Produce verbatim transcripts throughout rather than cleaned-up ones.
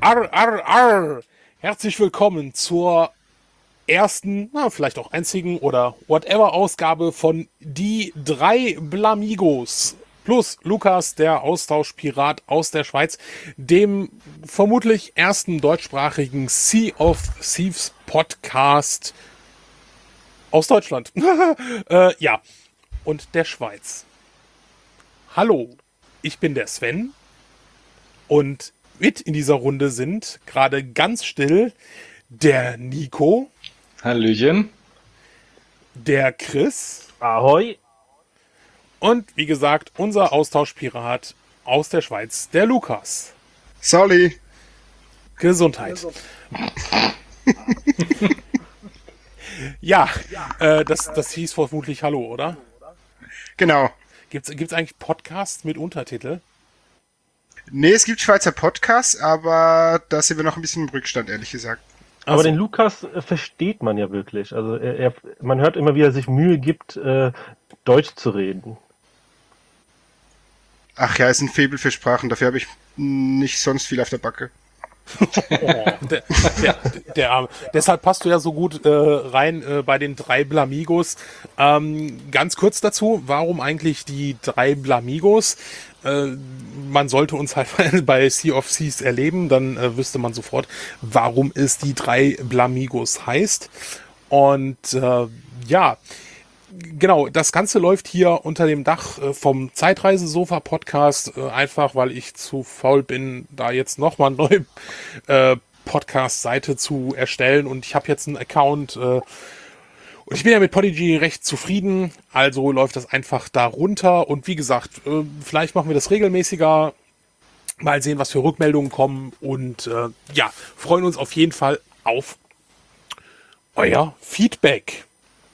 Arr, arr, arr. Herzlich willkommen zur ersten, na, vielleicht auch einzigen oder whatever Ausgabe von Die drei Blamigos. Plus Lukas, der Austauschpirat aus der Schweiz, dem vermutlich ersten deutschsprachigen Sea of Thieves Podcast aus Deutschland. äh, ja, und der Schweiz. Hallo, ich bin der Sven und mit in dieser Runde sind gerade ganz still der Nico. Hallöchen. Der Chris. Ahoi. Und wie gesagt, unser Austauschpirat aus der Schweiz, der Lukas. Sorry. Gesundheit. Ja, äh, das, das hieß vermutlich Hallo, oder? Genau. Gibt's, gibt's eigentlich Podcasts mit Untertitel? Nee, es gibt Schweizer Podcasts, aber da sind wir noch ein bisschen im Rückstand, ehrlich gesagt. Aber den Lukas äh, versteht man ja wirklich. Also er, er, man hört immer, wie er sich Mühe gibt, äh, Deutsch zu reden. Ach ja, ist ein Faible für Sprachen, dafür habe ich nicht sonst viel auf der Backe. Oh, der, der, der Arme. Deshalb passt du ja so gut äh, rein äh, bei den drei Blamigos. Ähm, ganz kurz dazu, warum eigentlich die drei Blamigos? Äh, man sollte uns halt bei Sea of Thieves erleben, dann äh, wüsste man sofort, warum es die drei Blamigos heißt. Und äh, ja, genau, das Ganze läuft hier unter dem Dach äh, vom Zeitreise-Sofa-Podcast, äh, einfach weil ich zu faul bin, da jetzt nochmal eine neue äh, Podcast-Seite zu erstellen. Und ich habe jetzt einen Account äh, und ich bin ja mit Podigy recht zufrieden, also läuft das einfach da runter. Und wie gesagt, äh, vielleicht machen wir das regelmäßiger, mal sehen, was für Rückmeldungen kommen. Und äh, ja, freuen uns auf jeden Fall auf euer Feedback.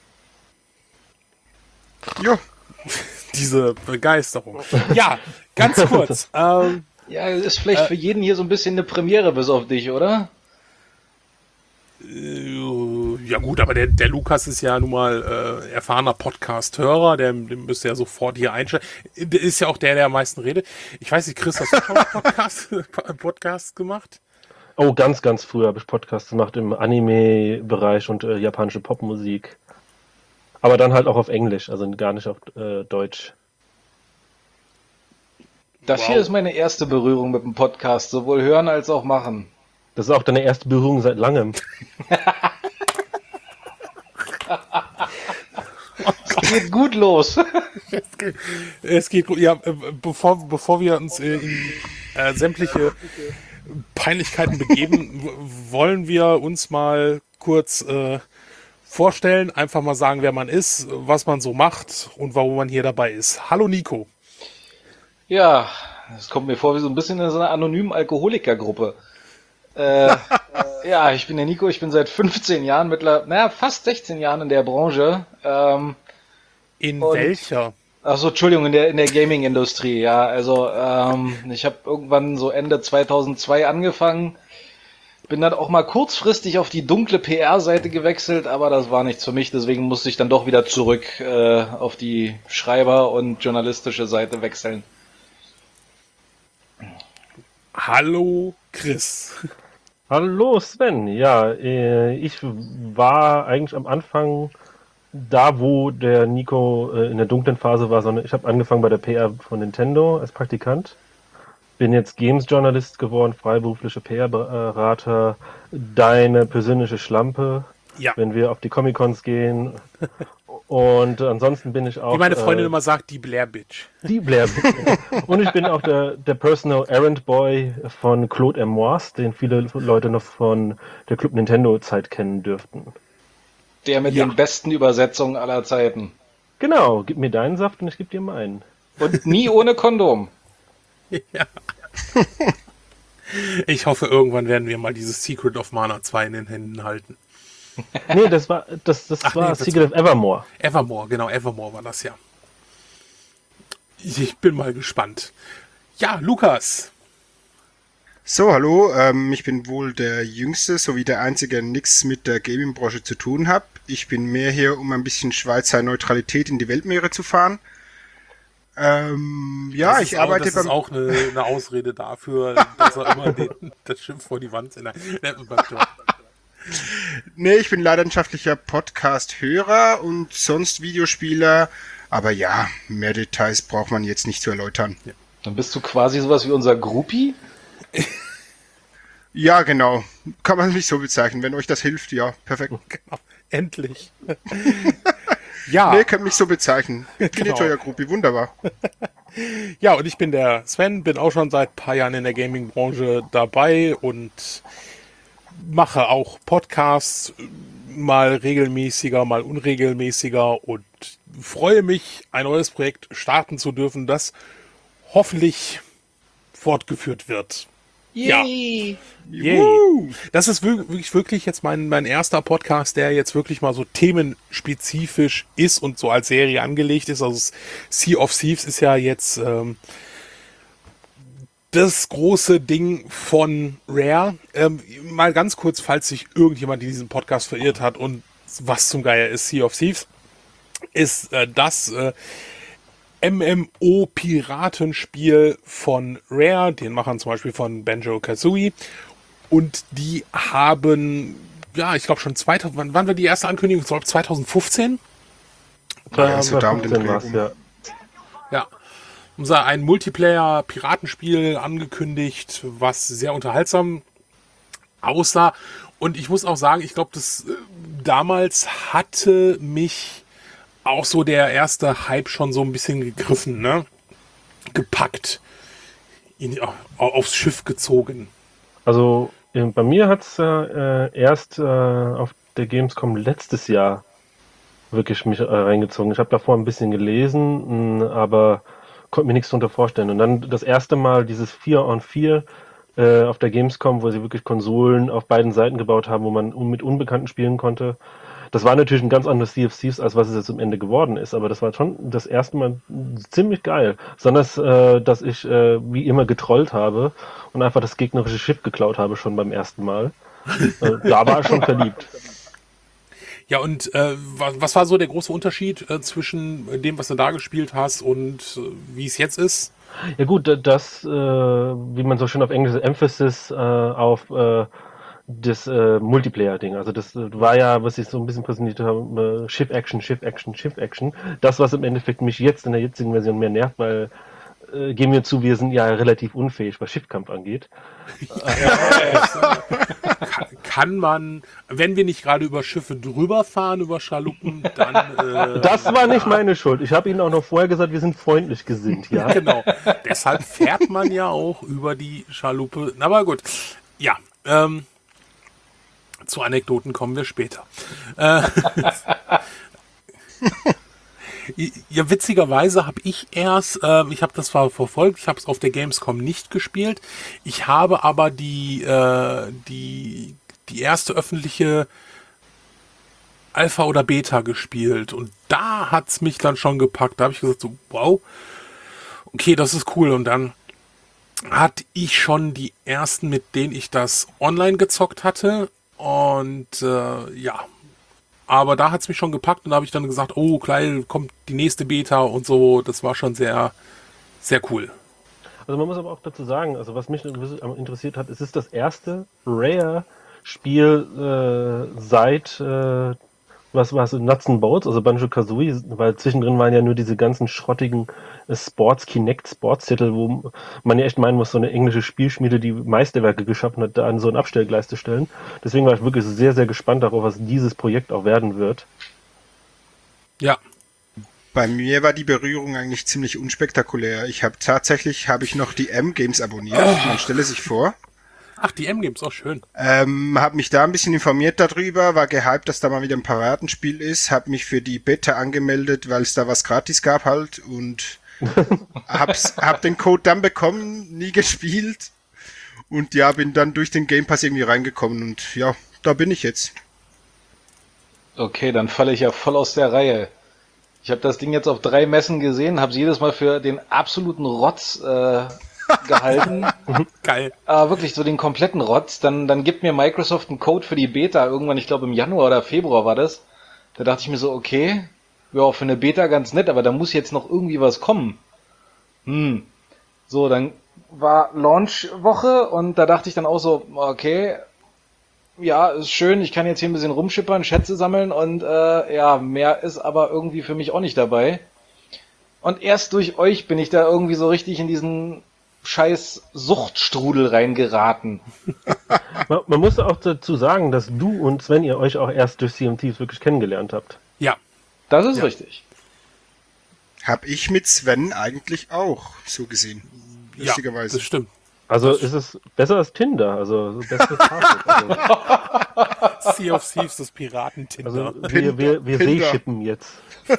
Jo. Diese Begeisterung. Ja, ganz kurz. ähm, Ja, ist vielleicht äh, für jeden hier so ein bisschen eine Premiere bis auf dich, oder? Äh, ja gut, aber der, der Lukas ist ja nun mal äh, erfahrener Podcast-Hörer, der, der müsste ja sofort hier einstellen. Der ist ja auch der, der am meisten redet. Ich weiß nicht, Chris, hast du schon Podcast, Podcast gemacht? Oh, ganz, ganz früh habe ich Podcasts gemacht im Anime-Bereich und äh, japanische Popmusik. Aber dann halt auch auf Englisch, also gar nicht auf äh, Deutsch. Das wow. Hier ist meine erste Berührung mit dem Podcast, sowohl hören als auch machen. Das ist auch deine erste Berührung seit langem. Es geht gut los. Es geht, es geht gut. Ja, bevor, bevor wir uns äh, in äh, sämtliche Peinlichkeiten begeben, wollen wir uns mal kurz äh, vorstellen, einfach mal sagen, wer man ist, was man so macht und warum man hier dabei ist. Hallo Nico. Ja, das kommt mir vor wie so ein bisschen in so einer anonymen Alkoholikergruppe. Äh, ja, ich bin der Nico, ich bin seit fünfzehn Jahren, mittlerweile, naja, fast sechzehn Jahren in der Branche. Ähm, in welcher? Achso, Entschuldigung, in der, in der Gaming-Industrie, ja. Also, ähm, ich habe irgendwann so Ende zweitausendzwei angefangen. Bin dann auch mal kurzfristig auf die dunkle P R-Seite gewechselt, aber das war nichts für mich, deswegen musste ich dann doch wieder zurück äh, auf die Schreiber- und journalistische Seite wechseln. Hallo Chris. Hallo Sven, ja, äh, ich war eigentlich am Anfang da, wo der Nico äh, in der dunklen Phase war, sondern ich habe angefangen bei der P R von Nintendo als Praktikant. Bin jetzt Games-Journalist geworden, freiberufliche P R-Berater, deine persönliche Schlampe, ja. Wenn wir auf die Comic-Cons gehen. Und ansonsten bin ich auch... Wie meine Freundin äh, immer sagt, die Blair Bitch. Die Blair Bitch. Und ich bin auch der, der Personal Errand Boy von Claude M. Moise, den viele Leute noch von der Club Nintendo-Zeit kennen dürften. Der mit ja. den besten Übersetzungen aller Zeiten. Genau, gib mir deinen Saft und ich gebe dir meinen. Und nie ohne Kondom. Ja. Ich hoffe, irgendwann werden wir mal dieses Secret of Mana zwei in den Händen halten. Nee, das war das, das Ach, war nee, das Secret war, of Evermore. Evermore, genau, Evermore war das ja. Ich bin mal gespannt. Ja, Lukas. So, hallo, ähm, ich bin wohl der Jüngste sowie der Einzige, der nichts mit der Gaming-Branche zu tun hat. Ich bin mehr hier, um ein bisschen Schweizer Neutralität in die Weltmeere zu fahren. Ähm, ja, das ich ist auch, arbeite das beim... ist auch eine, eine Ausrede dafür, dass er immer den, das Schiff vor die Wand... Nein, Nee, ich bin leidenschaftlicher Podcast-Hörer und sonst Videospieler. Aber ja, mehr Details braucht man jetzt nicht zu erläutern. Ja. Dann bist du quasi sowas wie unser Groupie? Ja, genau. Kann man mich so bezeichnen. Wenn euch das hilft, ja, perfekt. Genau. Endlich. Ja. Nee, könnt mich so bezeichnen. Ich bin Genau. nicht euer Gruppi, wunderbar. Ja, und ich bin der Sven, bin auch schon seit ein paar Jahren in der Gaming-Branche dabei und mache auch Podcasts, mal regelmäßiger, mal unregelmäßiger und freue mich, ein neues Projekt starten zu dürfen, das hoffentlich fortgeführt wird. Ja. Yay. Das ist wirklich, wirklich jetzt mein, mein erster Podcast, der jetzt wirklich mal so themenspezifisch ist und so als Serie angelegt ist. Also Sea of Thieves ist ja jetzt ähm, das große Ding von Rare. Ähm, mal ganz kurz, falls sich irgendjemand in diesem Podcast verirrt hat und was zum Geier ist Sea of Thieves, ist äh, das äh, M M O-Piratenspiel von Rare, den Machern zum Beispiel von Banjo-Kazooie. Und die haben, ja, ich glaube schon zweitausend, wann, wann war die erste Ankündigung? Ich glaube zwanzig fünfzehn? Ja, so da um den Dreh war's, rum. ja. Ja. Unser ein Multiplayer-Piratenspiel angekündigt, was sehr unterhaltsam aussah. Und ich muss auch sagen, ich glaube, das äh, damals hatte mich auch so der erste Hype schon so ein bisschen gegriffen, ne? Gepackt. Ihn aufs Schiff gezogen. Also äh, bei mir hat es äh, erst äh, auf der Gamescom letztes Jahr wirklich mich äh, reingezogen. Ich habe davor ein bisschen gelesen, mh, aber konnte mir nichts darunter vorstellen. Und dann das erste Mal dieses vier on vier äh, auf der Gamescom, wo sie wirklich Konsolen auf beiden Seiten gebaut haben, wo man un- mit Unbekannten spielen konnte. Das war natürlich ein ganz anderes Sea of Thieves, als was es jetzt am Ende geworden ist, aber das war schon das erste Mal ziemlich geil. Besonders, äh, dass ich äh, wie immer getrollt habe und einfach das gegnerische Schiff geklaut habe schon beim ersten Mal. Äh, da war ich schon verliebt. Ja, und äh, was, was war so der große Unterschied äh, zwischen dem, was du da gespielt hast und äh, wie es jetzt ist? Ja gut, das, äh, wie man so schön auf Englisch, Emphasis äh, auf äh, das äh, Multiplayer-Ding. Also das äh, war ja, was ich so ein bisschen präsentiert habe, äh, Ship-Action, Ship-Action, Ship-Action. Das, was im Endeffekt mich jetzt in der jetzigen Version mehr nervt, weil äh, geben wir zu, wir sind ja relativ unfähig, was Schiffkampf angeht. kann, kann man, wenn wir nicht gerade über Schiffe drüber fahren, über Schaluppen, dann... Äh, das war nicht meine Schuld. Ich habe Ihnen auch noch vorher gesagt, wir sind freundlich gesinnt, ja. Genau. Deshalb fährt man ja auch über die Schaluppe. Aber gut. Ja, ähm, zu Anekdoten kommen wir später. Äh, ja, witzigerweise habe ich erst, äh, ich habe das zwar verfolgt, ich habe es auf der Gamescom nicht gespielt, ich habe aber die, äh, die, die erste öffentliche Alpha oder Beta gespielt und da hat es mich dann schon gepackt. Da habe ich gesagt so, wow, okay, das ist cool. Und dann hatte ich schon die ersten, mit denen ich das online gezockt hatte. Und äh, ja, aber da hat es mich schon gepackt und da habe ich dann gesagt, oh, gleich kommt die nächste Beta und so. Das war schon sehr, sehr cool. Also man muss aber auch dazu sagen, also was mich interessiert hat, es ist das erste Rare-Spiel äh, seit äh, was war es, Nuts and Bolts, also Banjo-Kazooie, weil zwischendrin waren ja nur diese ganzen schrottigen äh, Sports, Kinect-Sports-Titel, wo man ja echt meinen muss, so eine englische Spielschmiede, die Meisterwerke geschaffen hat, da an so ein Abstellgleis zu stellen. Deswegen war ich wirklich sehr, sehr gespannt darauf, was dieses Projekt auch werden wird. Ja. Bei mir war die Berührung eigentlich ziemlich unspektakulär. Ich habe tatsächlich, habe ich noch die M-Games abonniert. Oh. Man stelle sich vor. Ach, die M-Games, auch schön. Ähm, habe mich da ein bisschen informiert darüber, war gehypt, dass da mal wieder ein Piratenspiel ist, habe mich für die Beta angemeldet, weil es da was gratis gab halt und hab's, hab den Code dann bekommen, nie gespielt und ja, bin dann durch den Game Pass irgendwie reingekommen und ja, da bin ich jetzt. Okay, dann falle ich ja voll aus der Reihe. Ich habe das Ding jetzt auf drei Messen gesehen, habe es jedes Mal für den absoluten Rotz äh, gehalten. Geil. Aber wirklich so den kompletten Rotz. Dann, dann gibt mir Microsoft einen Code für die Beta. Irgendwann, ich glaube im Januar oder Februar war das. Da dachte ich mir so, okay, ja, für eine Beta ganz nett, aber da muss jetzt noch irgendwie was kommen. hm, so, dann war Launch-Woche und da dachte ich dann auch so, okay, ja, ist schön, ich kann jetzt hier ein bisschen rumschippern, Schätze sammeln und äh, ja, mehr ist aber irgendwie für mich auch nicht dabei. Und erst durch euch bin ich da irgendwie so richtig in diesen scheiß Suchtstrudel reingeraten. Man, man muss auch dazu sagen, dass du und Sven ihr euch auch erst durch Sea of Thieves wirklich kennengelernt habt. Ja. Das ist Ja. richtig. Hab ich mit Sven eigentlich auch so gesehen. Ja, Lustigerweise. das stimmt. Also ist es besser als Tinder, also so bestes Fazit. Also, Sea of Thieves, das Piratentinder. also wir, wir, wir Tinder. seeschippen jetzt.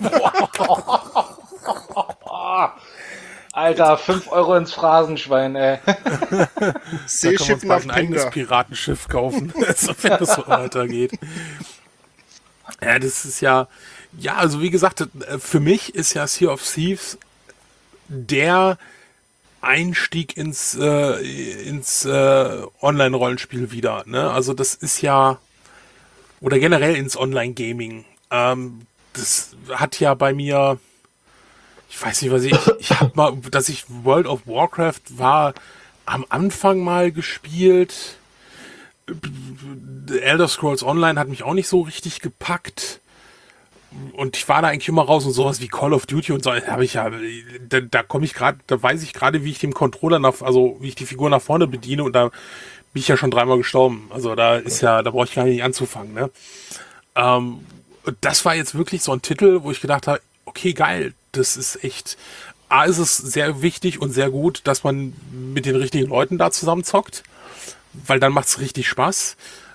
Alter, fünf Euro ins Phrasenschwein, ey. Da können wir uns Seeschiffen bald auf ein eigenes Tinder. Piratenschiff kaufen, also, wenn das so weitergeht. Ja, das ist ja, ja, also wie gesagt, für mich ist ja Sea of Thieves der Einstieg ins, äh, ins äh, Online-Rollenspiel wieder. Ne? Also das ist ja, oder generell ins Online-Gaming. Ähm, das hat ja bei mir, ich weiß nicht, was ich, ich habe mal, dass ich World of Warcraft war am Anfang mal gespielt. Elder Scrolls Online hat mich auch nicht so richtig gepackt. Und ich war da eigentlich immer raus und sowas wie Call of Duty und so, habe ich ja, da, da komme ich gerade, da weiß ich gerade, wie ich den Controller nach, also wie ich die Figur nach vorne bediene und da bin ich ja schon dreimal gestorben. Also da ist ja, da brauche ich gar nicht anzufangen, ne? Ähm, und das war jetzt wirklich so ein Titel, wo ich gedacht habe, okay, geil, das ist echt, A, ist es sehr wichtig und sehr gut, dass man mit den richtigen Leuten da zusammen zockt, weil dann macht es richtig Spaß.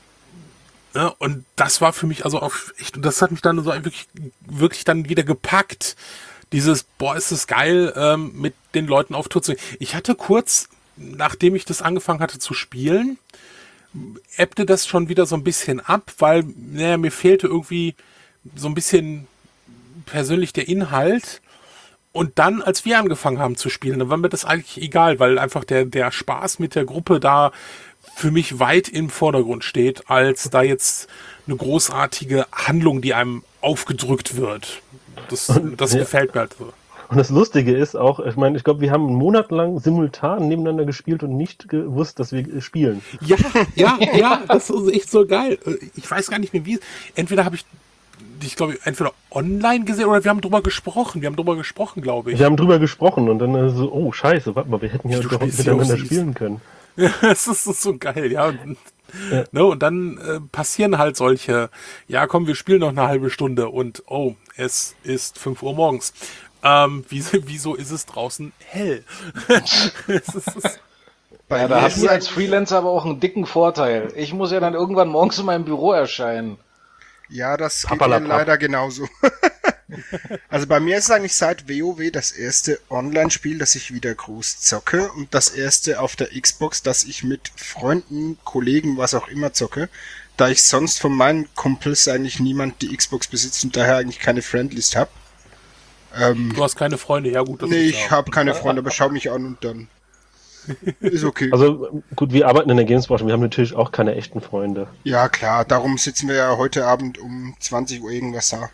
Ja, und das war für mich also auch echt, und das hat mich dann so wirklich, wirklich dann wieder gepackt. Dieses, boah, ist das geil, ähm, mit den Leuten auf Tour zu gehen. Ich hatte kurz, nachdem ich das angefangen hatte zu spielen, ebbte das schon wieder so ein bisschen ab, weil, naja, mir fehlte irgendwie so ein bisschen persönlich der Inhalt. Und dann, als wir angefangen haben zu spielen, dann war mir das eigentlich egal, weil einfach der, der Spaß mit der Gruppe da für mich weit im Vordergrund steht, als da jetzt eine großartige Handlung, die einem aufgedrückt wird. Das, das ja. gefällt mir halt so. Und das Lustige ist auch, ich meine, ich glaube, wir haben monatelang simultan nebeneinander gespielt und nicht gewusst, dass wir spielen. Ja, ja, ja, das ist echt so geil. Ich weiß gar nicht mehr, wie. Entweder habe ich, ich glaube, entweder online gesehen oder wir haben drüber gesprochen. Wir haben drüber gesprochen, glaube ich. Wir haben drüber gesprochen und dann äh, so, oh scheiße, warte mal, wir hätten ja Du doch spielst miteinander Sea of Thieves. spielen können. Das ist, das ist so geil, ja. Und, Ja. ne, und dann äh, passieren halt solche, ja komm, wir spielen noch eine halbe Stunde und oh, es ist fünf Uhr morgens. Ähm, wieso, wieso ist es draußen hell? es ist, es ist, Bei Ja, da mir hast ist du es als Freelancer aber auch einen dicken Vorteil. Ich muss ja dann irgendwann morgens in meinem Büro erscheinen. Ja, das geht mir Papperlapapp. leider genauso. Also bei mir ist es eigentlich seit WoW das erste Online-Spiel, das ich wieder groß zocke und das erste auf der Xbox, das ich mit Freunden, Kollegen, was auch immer zocke, da ich sonst von meinen Kumpels eigentlich niemand die Xbox besitzt und daher eigentlich keine Friendlist habe. Ähm, du hast keine Freunde, ja gut. Das nee, ist ich ja. habe keine Freunde, aber schau mich an und dann ist okay. Also gut, wir arbeiten in der Gamesbranche, wir haben natürlich auch keine echten Freunde. Ja klar, darum sitzen wir ja heute Abend um zwanzig Uhr irgendwas da.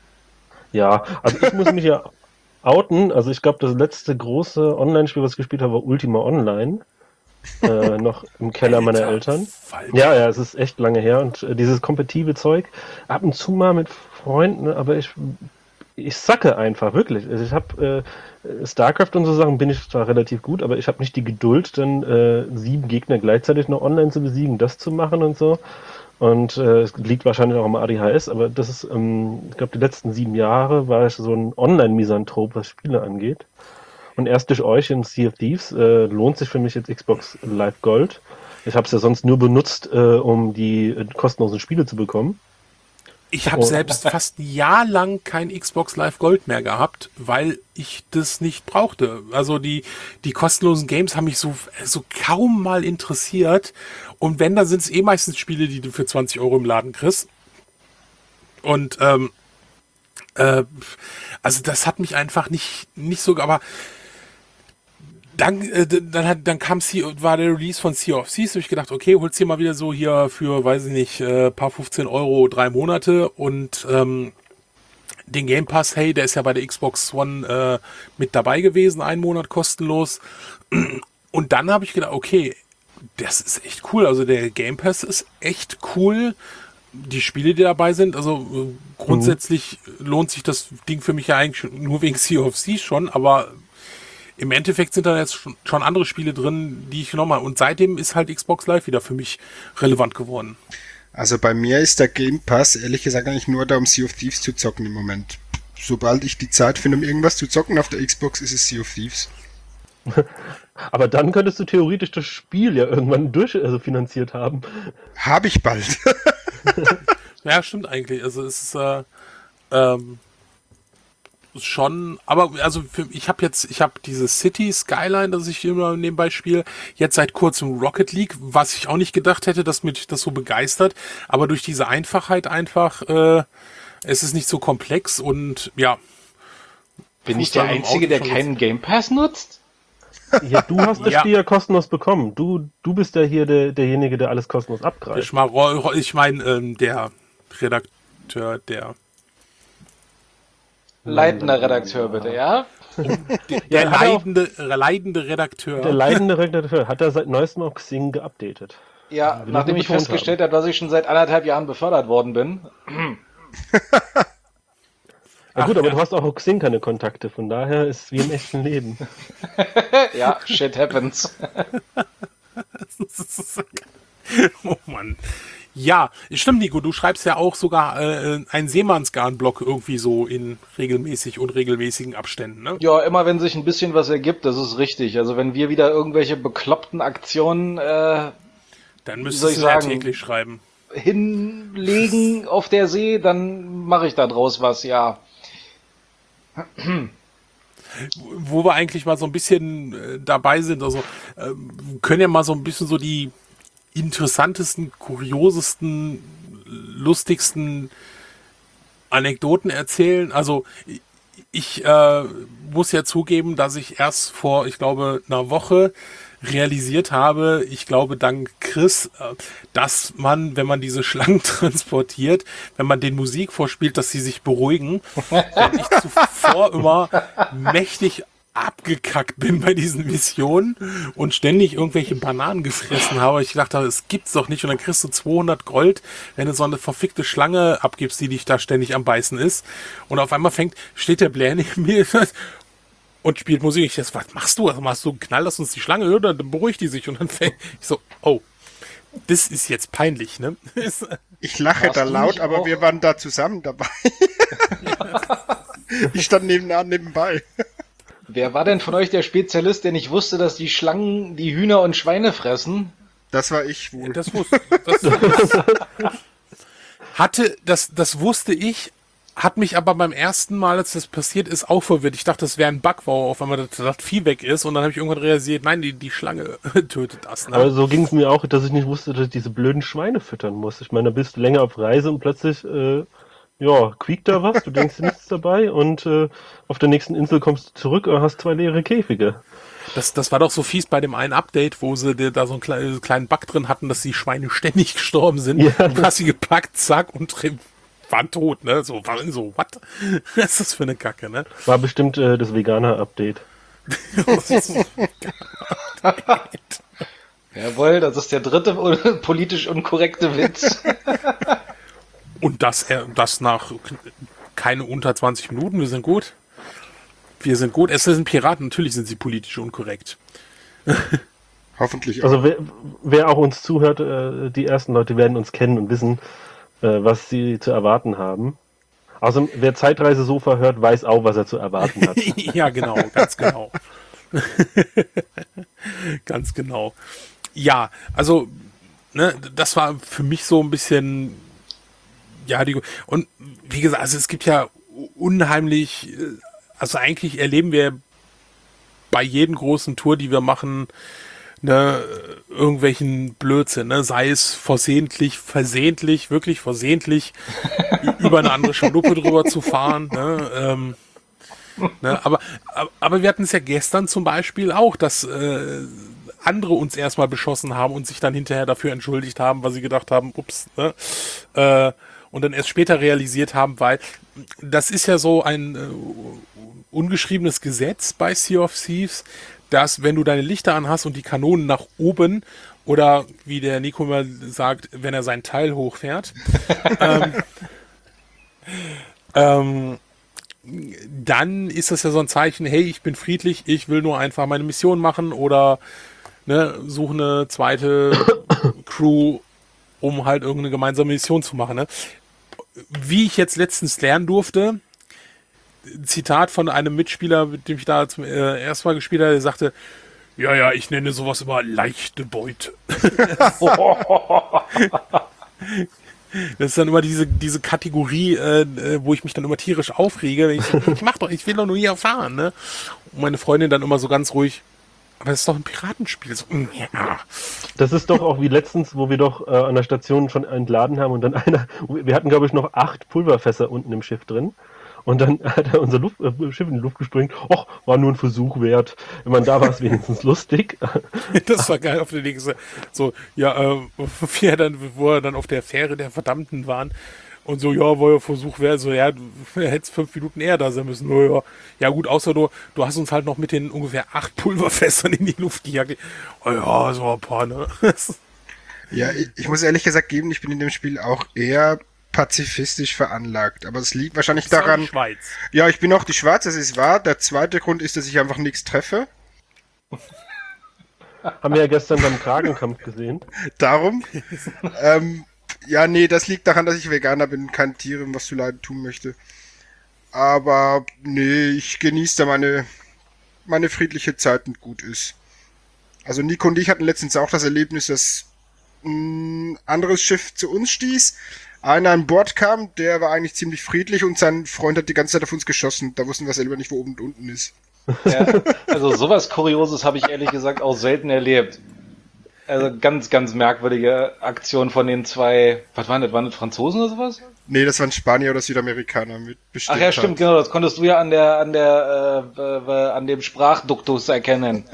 Ja, also ich muss mich ja outen. Also ich glaube, das letzte große Online-Spiel, was ich gespielt habe, war Ultima Online. Äh, noch im Keller meiner Alter, Eltern. Falk. Ja, ja, es ist echt lange her. Und äh, dieses kompetitive Zeug, ab und zu mal mit Freunden, aber ich, ich sacke einfach, wirklich. Also ich habe äh, StarCraft und so Sachen bin ich zwar relativ gut, aber ich habe nicht die Geduld, dann äh, sieben Gegner gleichzeitig noch online zu besiegen, das zu machen und so. Und äh, es liegt wahrscheinlich auch am A D H S, aber das ist, ähm, ich glaube, die letzten sieben Jahre war ich so ein Online-Misanthrop, was Spiele angeht. Und erst durch euch in Sea of Thieves äh, lohnt sich für mich jetzt Xbox Live Gold. Ich habe es ja sonst nur benutzt, äh, um die äh, kostenlosen Spiele zu bekommen. Ich habe Oh. selbst fast ein Jahr lang kein Xbox Live Gold mehr gehabt, weil ich das nicht brauchte. Also die, die kostenlosen Games haben mich so, so kaum mal interessiert. Und wenn, dann sind es eh meistens Spiele, die du für zwanzig Euro im Laden kriegst. Und ähm, äh, also das hat mich einfach nicht, nicht so, aber dann, äh, dann, hat, dann kam sea, war der Release von Sea of Thieves und ich gedacht, okay, holst dir mal wieder so hier für, weiß ich nicht, äh, paar fünfzehn Euro drei Monate und ähm, den Game Pass, hey, der ist ja bei der Xbox One äh, mit dabei gewesen, einen Monat kostenlos. Und dann habe ich gedacht, okay, das ist echt cool. Also der Game Pass ist echt cool. Die Spiele, die dabei sind, also äh, grundsätzlich mhm. lohnt sich das Ding für mich ja eigentlich nur wegen Sea of Thieves schon, aber im Endeffekt sind da jetzt schon, schon andere Spiele drin, die ich genommen habe. Und seitdem ist halt Xbox Live wieder für mich relevant geworden. Also bei mir ist der Game Pass ehrlich gesagt eigentlich nur da, um Sea of Thieves zu zocken im Moment. Sobald ich die Zeit finde, um irgendwas zu zocken auf der Xbox, ist es Sea of Thieves. Aber dann könntest du theoretisch das Spiel ja irgendwann durch, also finanziert haben. Habe ich bald. Ja, stimmt eigentlich. Also es ist äh, ähm, schon, aber also für, ich habe jetzt, ich habe diese City Skyline, das ich immer nebenbei spiele, jetzt seit kurzem Rocket League, was ich auch nicht gedacht hätte, dass mich das so begeistert, aber durch diese Einfachheit einfach, äh, es ist nicht so komplex und ja. Bin ich der Einzige, der keinen Game Pass nutzt? Ja, du hast das ja. Spiel ja kostenlos bekommen. Du, du bist ja hier der, derjenige, der alles kostenlos abgreift. Ich meine, ich mein, ähm, der Redakteur, der Leitender Redakteur, bitte, ja? Der, der leidende, leidende Redakteur. Der leidende Redakteur hat er seit neuestem auf Xing geupdatet. Ja, nachdem ich festgestellt habe, dass ich schon seit anderthalb Jahren befördert worden bin. Ja gut, Ach, aber ja. du hast auch auf Xing keine Kontakte, von daher ist es wie im echten Leben. Ja, shit happens. Oh Mann. Ja, stimmt, Nico, du schreibst ja auch sogar äh, einen Seemannsgarn-Blog irgendwie so in regelmäßig unregelmäßigen Abständen, ne? Ja, immer wenn sich ein bisschen was ergibt, das ist richtig. Also wenn wir wieder irgendwelche bekloppten Aktionen äh, Dann soll müsstest ich du ja sagen? täglich schreiben. hinlegen auf der See, dann mache ich da draus was, ja. Wo wir eigentlich mal so ein bisschen äh, dabei sind, also äh, können ja mal so ein bisschen so die interessantesten, kuriosesten, lustigsten Anekdoten erzählen. Also ich äh, muss ja zugeben, dass ich erst vor, ich glaube, einer Woche realisiert habe, ich glaube dank Chris, äh, dass man, wenn man diese Schlangen transportiert, wenn man den Musik vorspielt, dass sie sich beruhigen, wenn ich zuvor immer mächtig abgekackt bin bei diesen Missionen und ständig irgendwelche Bananen gefressen habe. Ich dachte, das gibt's doch nicht. Und dann kriegst du zweihundert Gold, wenn du so eine verfickte Schlange abgibst, die dich da ständig am Beißen ist. Und auf einmal fängt, steht der Blair neben mir und spielt Musik. Ich dachte, was machst du? Also machst du einen Knall, dass uns die Schlange hört, dann beruhigt die sich. Und dann fängt ich so, oh, das ist jetzt peinlich, ne? Ich lache Warst da du laut, nicht aber auch- wir waren da zusammen dabei. Ich stand nebenan nebenbei. Wer war denn von euch der Spezialist, der nicht wusste, dass die Schlangen die Hühner und Schweine fressen? Das war ich wohl. Das wusste das, das hatte, das, das wusste ich, hat mich aber beim ersten Mal, als das passiert ist, auch verwirrt. Ich dachte, das wäre ein Bug, wo auf einmal das, das Vieh weg ist und dann habe ich irgendwann realisiert, nein, die, die Schlange tötet das. Ne? Aber so ging es mir auch, dass ich nicht wusste, dass ich diese blöden Schweine füttern muss. Ich meine, da bist du länger auf Reise und plötzlich, äh, ja, quiekt da was, du denkst dir nichts dabei und äh, auf der nächsten Insel kommst du zurück und hast zwei leere Käfige. Das Das war doch so fies bei dem einen Update, wo sie da so einen kleinen, kleinen Bug drin hatten, dass die Schweine ständig gestorben sind. Ja. Du hast sie gepackt, zack, und drin- waren tot, ne? So, waren so, what? Was ist das für eine Kacke, ne? war bestimmt äh, das Veganer-Update. Jawohl, das ist der dritte un- politisch unkorrekte Witz. Und das, äh, das nach keine unter zwanzig Minuten, wir sind gut. Wir sind gut. Es sind Piraten, natürlich sind sie politisch unkorrekt. Hoffentlich auch. Also wer, wer auch uns zuhört, äh, die ersten Leute werden uns kennen und wissen, äh, was sie zu erwarten haben. Außerdem, wer Zeitreise-Sofa hört, weiß auch, was er zu erwarten hat. Ja, genau, ganz genau. Ganz genau. Ja, also, ne, das war für mich so ein bisschen, ja, die, und wie gesagt, also es gibt ja unheimlich, äh, also eigentlich erleben wir bei jedem großen Tour, die wir machen, ne, irgendwelchen Blödsinn, ne, sei es versehentlich, versehentlich, wirklich versehentlich über eine andere Schaluppe drüber zu fahren, ne, ähm, ne, aber, aber, aber wir hatten es ja gestern zum Beispiel auch, dass äh, andere uns erstmal beschossen haben und sich dann hinterher dafür entschuldigt haben, weil sie gedacht haben, ups, ne, äh, und dann erst später realisiert haben, weil das ist ja so ein äh, ungeschriebenes Gesetz bei Sea of Thieves, dass wenn du deine Lichter anhast und die Kanonen nach oben oder wie der Nico mal sagt, wenn er sein Teil hochfährt, ähm, ähm, dann ist das ja so ein Zeichen, hey, ich bin friedlich, ich will nur einfach meine Mission machen oder ne, suche eine zweite Crew, um halt irgendeine gemeinsame Mission zu machen. Ne? Wie ich jetzt letztens lernen durfte, Zitat von einem Mitspieler, mit dem ich da zum äh, ersten Mal gespielt habe, der sagte, ja, ja, ich nenne sowas immer leichte Beute. Das ist dann immer diese, diese Kategorie, äh, wo ich mich dann immer tierisch aufrege. Wenn ich, so, ich mach doch, ich will doch nur hier fahren, ne? Und meine Freundin dann immer so ganz ruhig, aber das ist doch ein Piratenspiel. So, ja. Das ist doch auch wie letztens, wo wir doch äh, an der Station schon entladen haben und dann einer, wir hatten glaube ich noch acht Pulverfässer unten im Schiff drin. Und dann hat er unser Luft, äh, Schiff in die Luft gesprengt. Och, war nur ein Versuch wert. Wenn man da war es wenigstens lustig. Das war geil auf der nächsten. So, ja, äh, wie er dann, wo er dann auf der Fähre der Verdammten waren. Und so, ja, war ja Versuch wert. So, ja, du hättest fünf Minuten eher da sein müssen. Oh, ja. Ja gut, außer du, du hast uns halt noch mit den ungefähr acht Pulverfässern in die Luft gejagt. Oh ja, so ein paar, ne? Ja, ich, ich muss ehrlich gesagt geben, ich bin in dem Spiel auch eher pazifistisch veranlagt, aber es liegt wahrscheinlich Das war daran. die Schweiz. Ja, ich bin auch die Schweiz, das ist wahr. Der zweite Grund ist, dass ich einfach nichts treffe. Haben wir ja gestern beim Kragenkampf gesehen. Darum. ähm, ja, nee, das liegt daran, dass ich Veganer bin und keine Tiere was zu leiden tun möchte. Aber nee, ich genieße da meine, meine friedliche Zeit und gut ist. Also Nico und ich hatten letztens auch das Erlebnis, dass ein anderes Schiff zu uns stieß. Einer an Bord kam, der war eigentlich ziemlich friedlich und sein Freund hat die ganze Zeit auf uns geschossen. Da wussten wir selber nicht, wo oben und unten ist. Ja, also sowas Kurioses habe ich ehrlich gesagt auch selten erlebt. Also ganz, ganz merkwürdige Aktion von den zwei, was waren das, waren das Franzosen oder sowas? Nee, das waren Spanier oder Südamerikaner mit bestimmt. Ach ja, stimmt, genau, das konntest du ja an der, an der, äh, äh, an dem Sprachduktus erkennen.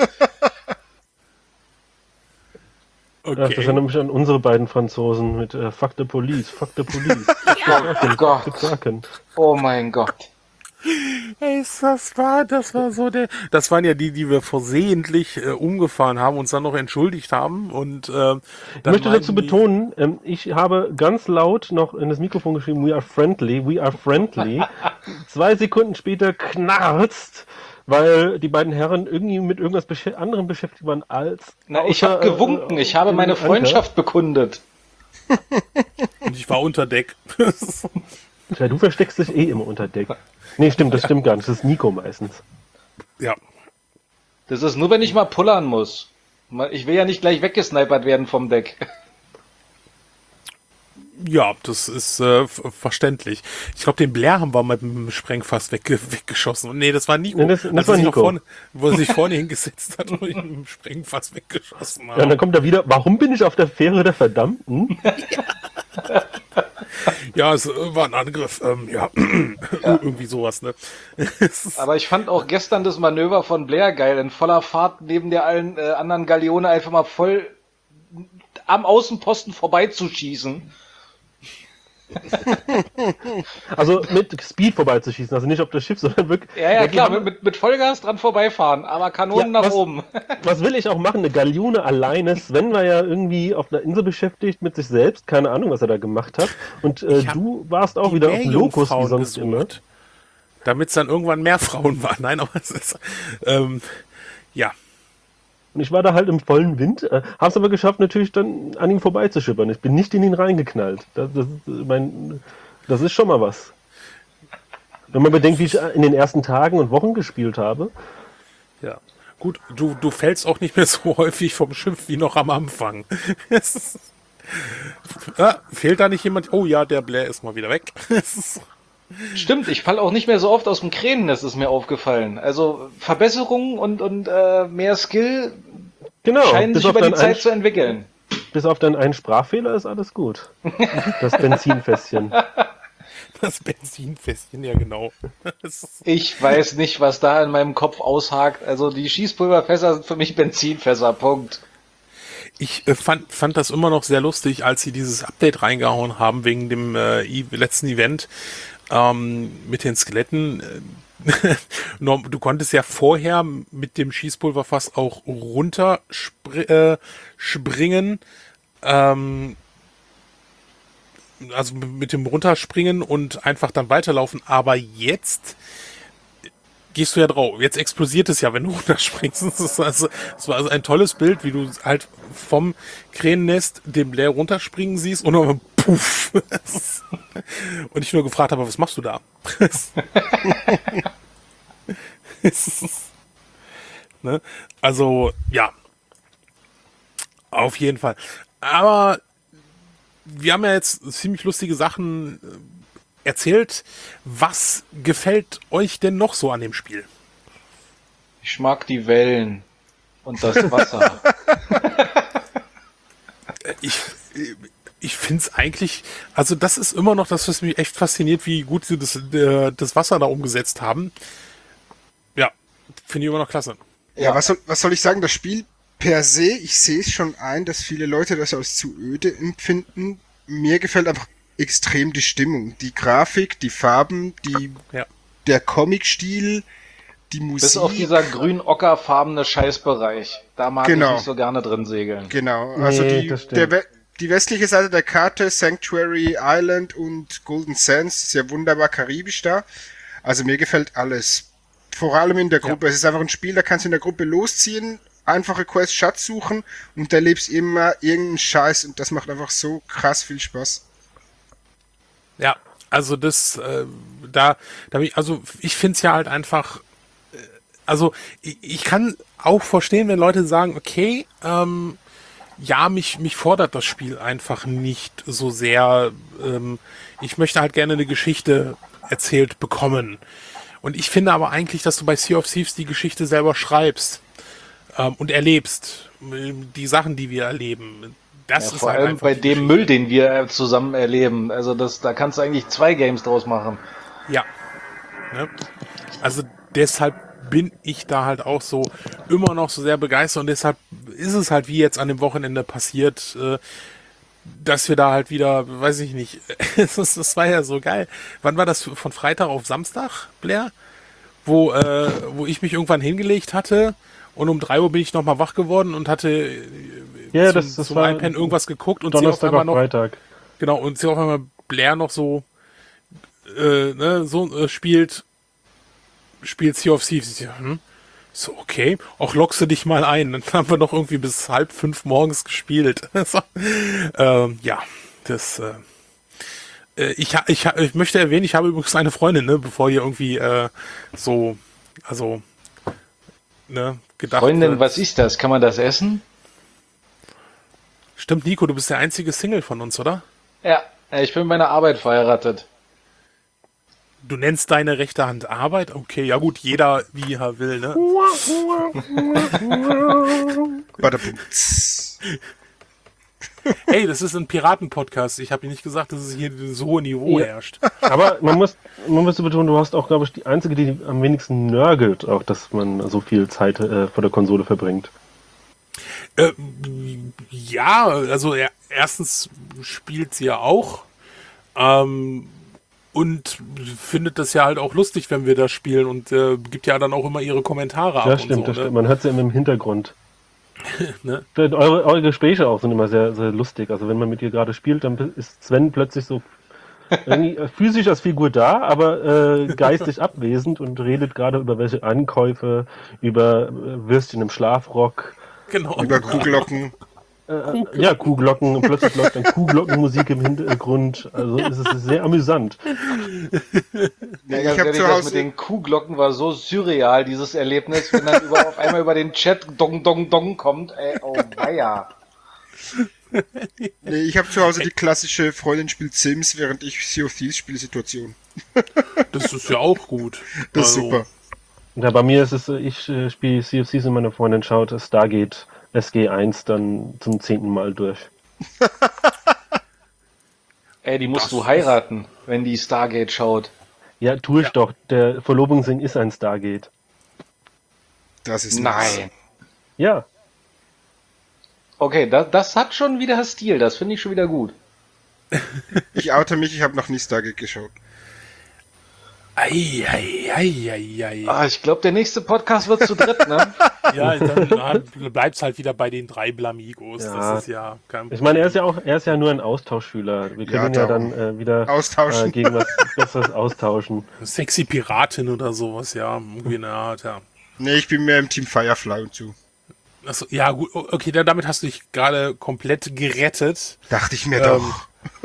Okay. Ja, das erinnert mich an unsere beiden Franzosen mit äh, Fuck the Police, Fuck the Police. Oh Gott. Gekraken. Oh mein Gott. Ey, das war, das war so der. Das waren ja die, die wir versehentlich äh, umgefahren haben, uns dann noch entschuldigt haben und äh, dann Ich möchte meinten dazu die- betonen, ähm, ich habe ganz laut noch in das Mikrofon geschrieben, we are friendly, we are friendly. Zwei Sekunden später knarzt, weil die beiden Herren irgendwie mit irgendwas beschä- anderem beschäftigt waren als... Na, ich außer, habe gewunken, äh, ich habe den meine Anker. Freundschaft bekundet. Und ich war unter Deck. Ja, du versteckst dich eh immer unter Deck. Nee, stimmt, das stimmt gar nicht. Das ist Nico meistens. Ja. Das ist nur, wenn ich mal pullern muss. Ich will ja nicht gleich weggesnipert werden vom Deck. Ja, das ist äh, f- verständlich. Ich glaube, den Blair haben wir mit dem Sprengfass wegge weggeschossen. Und nee, das war Nico. Nee, das- das Als war er sich noch Nico. Vorne, wo er sich vorne hingesetzt hat und ihn mit dem Sprengfass weggeschossen Ja, und dann haben. kommt er wieder, warum bin ich auf der Fähre der Verdammten? Ja, es äh, war ein Angriff. Ähm, ja, irgendwie sowas, ne? Es ist- Aber ich fand auch gestern das Manöver von Blair geil. In voller Fahrt neben der allen äh, anderen Galeone einfach mal voll am Außenposten vorbeizuschießen. Also mit Speed vorbeizuschießen, also nicht auf das Schiff, sondern wirklich... Ja, ja, die klar, haben- mit, mit, mit Vollgas dran vorbeifahren, aber Kanonen Ja, nach was- oben. Was will ich auch machen? Eine Galeone alleine. Sven war ja irgendwie auf einer Insel beschäftigt mit sich selbst. Keine Ahnung, was er da gemacht hat. Und äh, Ich hab du warst auch die wieder auf dem Lokus, wie Meerjungfrauen sonst immer. gesucht, damit es dann irgendwann mehr Frauen waren. Nein, aber es ist, ähm, ja. Und ich war da halt im vollen Wind. Äh, hab's aber geschafft, natürlich dann an ihm vorbeizuschippern. Ich bin nicht in ihn reingeknallt. Das, das, ist, äh, mein, das ist schon mal was. Wenn man bedenkt, wie ich in den ersten Tagen und Wochen gespielt habe. Ja. Gut, du, du fällst auch nicht mehr so häufig vom Schiff wie noch am Anfang. Es ist, ah, fehlt da nicht jemand? Oh ja, der Blair ist mal wieder weg. Es ist, Stimmt, ich falle auch nicht mehr so oft aus dem Kränennest, ist mir aufgefallen. Also Verbesserungen und, und äh, mehr Skill Genau. scheinen bis sich auf über die deinen Zeit Ein- zu entwickeln. Bis auf deinen einen Sprachfehler ist alles gut. Das Benzinfässchen. das Benzinfässchen, ja genau. Es ist, Ich weiß nicht, was da in meinem Kopf aushakt. Also die Schießpulverfässer sind für mich Benzinfässer, Punkt. ich äh, fand, fand das immer noch sehr lustig, als sie dieses Update reingehauen haben wegen dem äh, e letzten Event. ähm, mit den Skeletten. Äh, du konntest ja vorher mit dem Schießpulverfass auch runterspringen. Äh, ähm, also mit dem Runterspringen und einfach dann weiterlaufen. Aber jetzt gehst du ja drauf. Jetzt explodiert es ja, wenn du runterspringst. Das ist also, das war also ein tolles Bild, wie du halt vom Krähennest den Blair runterspringen siehst und dann puff. Und ich nur gefragt habe, was machst du da? Ne? Also, ja. Auf jeden Fall. Aber wir haben ja jetzt ziemlich lustige Sachen erzählt. Was gefällt euch denn noch so an dem Spiel? Ich mag die Wellen und das Wasser. ich ich finde es eigentlich, also das ist immer noch das, was mich echt fasziniert, wie gut sie das, äh, das Wasser da umgesetzt haben. Ja, finde ich immer noch klasse. Ja, ja. Was, soll, was soll ich sagen? Das Spiel per se, ich sehe es schon ein, dass viele Leute das als zu öde empfinden. Mir gefällt einfach extrem die Stimmung, die Grafik, die Farben, die, ja. der Comic-Stil, die Musik. Bis auf dieser grün-ockerfarbene Scheißbereich. Da mag genau. ich nicht so gerne drin segeln. Genau, also nee, die, der, die westliche Seite der Karte, Sanctuary Island und Golden Sands, ist ja wunderbar karibisch da. Also mir gefällt alles. Vor allem in der Gruppe. Ja. Es ist einfach ein Spiel, da kannst du in der Gruppe losziehen, einfache Quest, Schatz suchen und erlebst immer irgendeinen Scheiß und das macht einfach so krass viel Spaß. Ja, also das, äh, da, da ich, also ich finde es ja halt einfach, äh, also ich, ich kann auch verstehen, wenn Leute sagen, okay, ähm, ja, mich, mich fordert das Spiel einfach nicht so sehr. Ähm, ich möchte halt gerne eine Geschichte erzählt bekommen. Und ich finde aber eigentlich, dass du bei Sea of Thieves die Geschichte selber schreibst ähm, und erlebst. Die Sachen, die wir erleben. Das ja, ist vor halt allem bei dem Geschichte. Müll, den wir zusammen erleben. Also das, da kannst du eigentlich zwei Games draus machen. Ja. Ne? Also deshalb bin ich da halt auch so immer noch so sehr begeistert und deshalb ist es halt wie jetzt an dem Wochenende passiert, äh, dass wir da halt wieder, weiß ich nicht, das, das war ja so geil. Wann war das von Freitag auf Samstag, Blair? Wo, äh, wo ich mich irgendwann hingelegt hatte und um drei Uhr bin ich nochmal wach geworden und hatte äh, ja, zum, das, das zum war iPad irgendwas geguckt und Donnerstag sie auf einmal auf noch, Freitag. Genau, und sie auf einmal Blair noch so äh, ne, so äh, spielt spielt Sea of Thieves. Ja, hm? So, okay. Auch lockst du dich mal ein. Dann haben wir noch irgendwie bis halb fünf morgens gespielt. so. ähm, ja, das äh, ich, ich, ich möchte erwähnen, ich habe übrigens eine Freundin, ne, bevor ihr irgendwie äh, so, also ne, gedacht Freundin, wird. was ist das? Kann man das essen? Stimmt, Nico, du bist der einzige Single von uns, oder? Ja, ich bin mit meiner Arbeit verheiratet. Du nennst deine rechte Hand Arbeit? Okay, ja gut, jeder wie er will, ne? Hey, das ist ein Piraten-Podcast. Ich habe nicht gesagt, dass es hier so hohe Niveau ja. herrscht. Aber man muss, man muss betonen, du hast auch, glaube ich, die Einzige, die am wenigsten nörgelt, auch, dass man so viel Zeit äh, vor der Konsole verbringt. Äh, ja, also er, erstens spielt sie ja auch. Ähm, Und findet das ja halt auch lustig, wenn wir das spielen und äh, gibt ja dann auch immer ihre Kommentare ab. Ja, stimmt, und so, das ne? stimmt. Man hört sie immer im Hintergrund. ne? Eure, eure Gespräche auch sind immer sehr, sehr lustig. Also wenn man mit ihr gerade spielt, dann ist Sven plötzlich so physisch als Figur da, aber äh, geistig abwesend und redet gerade über welche Ankäufe, über äh, Würstchen im Schlafrock. Genau. Über Kuhglocken. Äh, ja, Kuhglocken und plötzlich läuft dann Kuhglockenmusik im Hintergrund. Also es ist sehr amüsant. Ja, ganz ehrlich, das mit den Kuhglocken war so surreal, dieses Erlebnis, wenn dann über, auf einmal über den Chat Dong Dong Dong kommt. Ey, oh weia. Nee, ich habe zu Hause die klassische Freundin spielt Sims, während ich Sea of Thieves spiele Situation. Das ist ja auch gut. Das ist also, super. Ja, bei mir ist es, ich äh, spiele Sea of Thieves und meine Freundin schaut Stargate S G eins dann zum zehnten Mal durch. Ey, die musst das du heiraten, wenn die Stargate schaut. Ja, tue ich ja. doch. Der Verlobungsring ist ein Stargate. Das ist Nein. Nice. Ja. Okay, das, das hat schon wieder Stil. Das finde ich schon wieder gut. Ich oute mich, ich habe noch nie Stargate geschaut. Ei, ei, ei, ei, ei. Ah, ich glaube, der nächste Podcast wird zu dritt, ne? Ja, dann bleibt es halt wieder bei den drei Blamigos. Ja. Das ist ja kein Ich meine, er ist ja auch, er ist ja nur ein Austauschschüler. Wir können Ja, ja, dann darum. äh, wieder Austauschen. Äh, gegen was Besseres austauschen. Sexy Piratin oder sowas, ja. Irgendwie eine Art, ja. Nee, ich bin mehr im Team Firefly und so. Achso, ja, gut, okay, dann, damit hast du dich gerade komplett gerettet. Dachte ich mir Ähm, doch.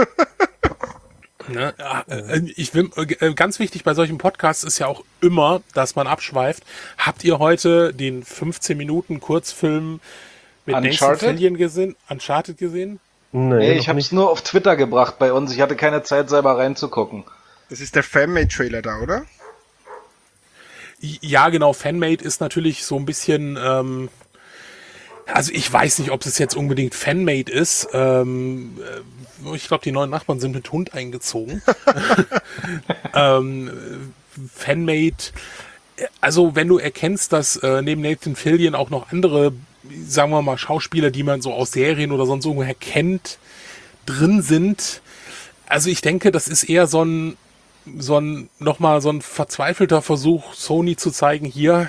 Ne? Äh, Ich will, äh, ganz wichtig bei solchen Podcasts ist ja auch immer, dass man abschweift. Habt ihr heute den fünfzehn Minuten Kurzfilm mit Nathan Uncharted? Fillion gesehen? Uncharted gesehen? Nee, Nee, noch ich habe es nicht. nur auf Twitter gebracht bei uns. Ich hatte keine Zeit, selber reinzugucken. Das ist der Fanmade-Trailer da, oder? Ja, genau. Fanmade ist natürlich so ein bisschen, ähm, also ich weiß nicht, ob es jetzt unbedingt Fanmade ist. Ähm, äh, ich glaube, die neuen Nachbarn sind mit Hund eingezogen. ähm, Fanmade, also wenn du erkennst, dass äh, neben Nathan Fillion auch noch andere, sagen wir mal, Schauspieler, die man so aus Serien oder sonst irgendwoher kennt, drin sind. Also ich denke, das ist eher so ein so ein, nochmal so ein verzweifelter Versuch, Sony zu zeigen, hier,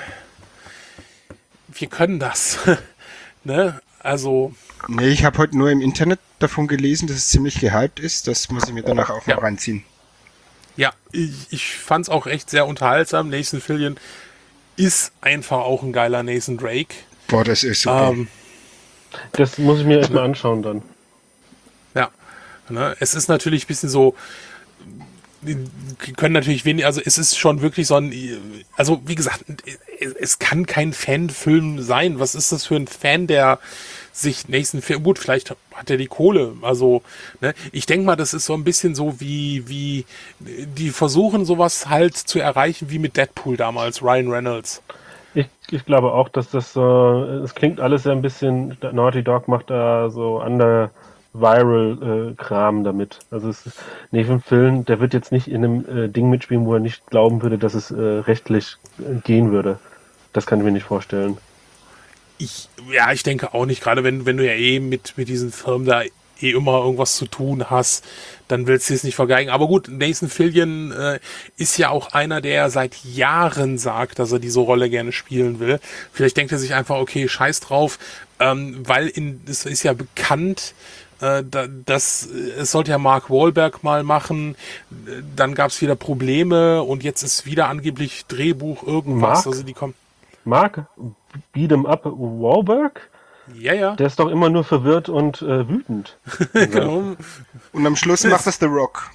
wir können das. Ne? Also, Nee, ich habe heute nur im Internet davon gelesen, dass es ziemlich gehypt ist. Das muss ich mir danach auch Ja. mal reinziehen. ja, ich, ich fand es auch echt sehr unterhaltsam. Nathan Fillion ist einfach auch ein geiler Nathan Drake. Boah, das ist super. Ähm, Das muss ich mir echt mal anschauen dann. ja, ne? Es ist natürlich ein bisschen so, die können natürlich wenig, also es ist schon wirklich so ein, also wie gesagt, es kann kein Fanfilm sein. Was ist das für ein Fan, der sich nächsten Film, gut, vielleicht hat er die Kohle, also, ne, ich denke mal, das ist so ein bisschen so wie, wie, die versuchen sowas halt zu erreichen, wie mit Deadpool damals, Ryan Reynolds. Ich, ich glaube auch, dass das so, es klingt alles ja ein bisschen, Naughty Dog macht da so under viral äh, Kram damit. Also es ist, nee, für einen Film, der wird jetzt nicht in einem äh, Ding mitspielen, wo er nicht glauben würde, dass es äh, rechtlich äh, gehen würde. Das kann ich mir nicht vorstellen. Ich, ja, ich denke auch nicht, gerade wenn, wenn du ja eh mit, mit diesen Firmen da eh immer irgendwas zu tun hast, dann willst du es nicht vergeigen. Aber gut, Nathan Fillion äh, ist ja auch einer, der seit Jahren sagt, dass er diese Rolle gerne spielen will. Vielleicht denkt er sich einfach, okay, scheiß drauf, ähm, weil in, es ist ja bekannt, äh, da, das, es sollte ja Mark Wahlberg mal machen, dann gab es wieder Probleme und jetzt ist wieder angeblich Drehbuch irgendwas. Mark? Also die kommen. Mark, Beat'em Up Wahlberg, Ja, ja. der ist doch immer nur verwirrt und äh, wütend. Genau. Und am Schluss macht das The Rock.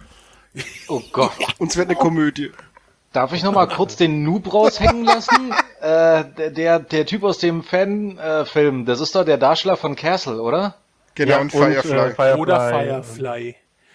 Oh Gott. Und es wird eine Komödie. Darf ich noch mal kurz den Noob raushängen lassen? äh, der, der, der Typ aus dem Fan-Film, das ist doch der Darsteller von Castle, oder? Genau, und Firefly. äh, Firefly. Oder Firefly.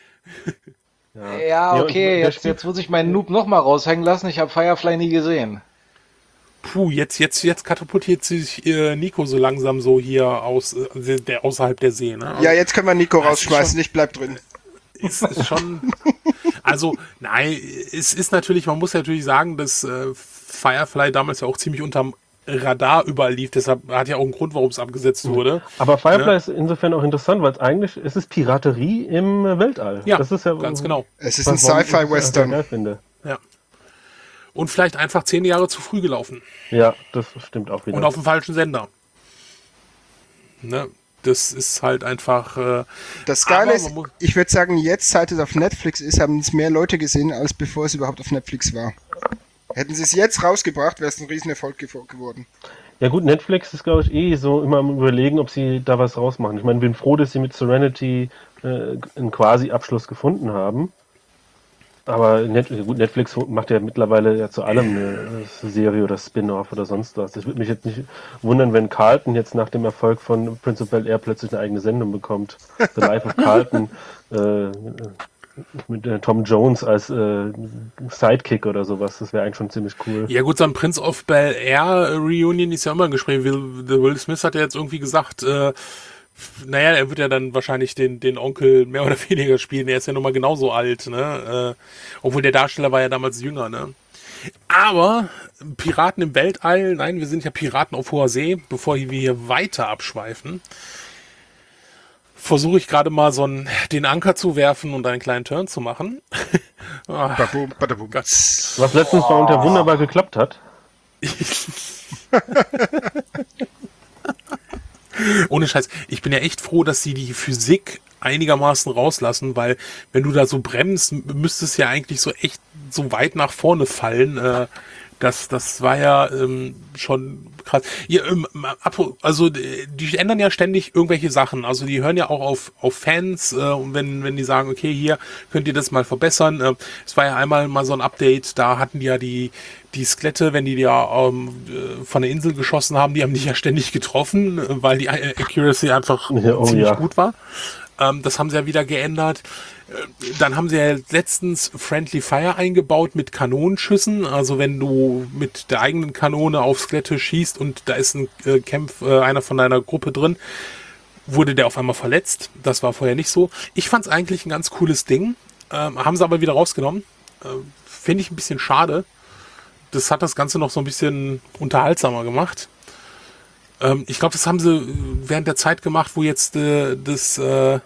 Ja, Ja, Nee, und okay, der jetzt, spielt- jetzt muss ich meinen Noob noch mal raushängen lassen. Ich habe Firefly nie gesehen. Puh, jetzt, jetzt, jetzt katapultiert sich äh, Nico so langsam so hier aus, äh, der, außerhalb der See, ne? Ja, jetzt können wir Nico Das ist rausschmeißen, schon- ich bleib drin. Ist, ist schon, also, nein, es ist natürlich, man muss natürlich sagen, dass äh, Firefly damals ja auch ziemlich unterm Radar überall lief, deshalb hat ja auch einen Grund, warum es abgesetzt wurde. Aber Firefly Ja. ist insofern auch interessant, weil es eigentlich es ist Piraterie im äh, Weltall. Ja, das ist ja ganz genau. Es ist was- ein warum ich es Sci-Fi-Western. sehr geil finde. Ja. Und vielleicht einfach zehn Jahre zu früh gelaufen. Ja, das stimmt auch wieder. Und auf dem falschen Sender. Ne? Das ist halt einfach. Äh, Das Geile aber ist, man muss- ich würde sagen, jetzt, seit es auf Netflix ist, haben es mehr Leute gesehen, als bevor es überhaupt auf Netflix war. Hätten sie es jetzt rausgebracht, wäre es ein Riesenerfolg gew- geworden. Ja gut, Netflix ist, glaube ich, eh so immer am Überlegen, ob sie da was rausmachen. Ich meine, bin froh, dass sie mit Serenity äh, einen quasi Abschluss gefunden haben. Aber Net gut, Netflix macht ja mittlerweile ja zu allem eine Serie oder Spin-off oder sonst was. Ich würde mich jetzt nicht wundern, wenn Carlton jetzt nach dem Erfolg von Prince of Bel-Air plötzlich eine eigene Sendung bekommt. The Life of Carlton äh, mit äh, Tom Jones als äh, Sidekick oder sowas. Das wäre eigentlich schon ziemlich cool. Ja gut, so ein Prince of Bel-Air Reunion ist ja immer ein Gespräch. Will, der Will Smith hat ja jetzt irgendwie gesagt, äh, naja, er wird ja dann wahrscheinlich den, den Onkel mehr oder weniger spielen. Er ist ja nun mal genauso alt, ne? Äh, obwohl der Darsteller war ja damals jünger, ne? Aber Piraten im Weltall, nein, wir sind ja Piraten auf hoher See, bevor wir hier weiter abschweifen. versuche ich gerade mal so einen, den Anker zu werfen und einen kleinen Turn zu machen. Ah, Badabum, badabum. Gott. Was letztens bei uns ja wunderbar geklappt hat. Ohne Scheiß, ich bin ja echt froh, dass sie die Physik einigermaßen rauslassen, weil wenn du da so bremst, müsste es ja eigentlich so echt so weit nach vorne fallen. Äh, das, das war ja ähm, schon krass. Ja, ähm, also die ändern ja ständig irgendwelche Sachen. Also die hören ja auch auf, auf Fans äh, und wenn, wenn die sagen, okay, hier könnt ihr das mal verbessern. Äh, es war ja einmal mal so ein Update, da hatten die ja die die Skelette, wenn die ja ähm, von der Insel geschossen haben, die haben die ja ständig getroffen, äh, weil die Accuracy einfach Ja, oh ziemlich ja. gut war. Ähm, das haben sie ja wieder geändert. Äh, Dann haben sie ja letztens Friendly Fire eingebaut mit Kanonenschüssen. Also wenn du mit der eigenen Kanone auf Skelette schießt und da ist ein äh, Kämpf, äh, einer von deiner Gruppe drin, wurde der auf einmal verletzt. Das war vorher nicht so. Ich fand es eigentlich ein ganz cooles Ding. Ähm, haben sie aber wieder rausgenommen. Äh, Finde ich ein bisschen schade. Das hat das Ganze noch so ein bisschen unterhaltsamer gemacht. Ähm, ich glaube, das haben sie während der Zeit gemacht, wo jetzt äh, das äh,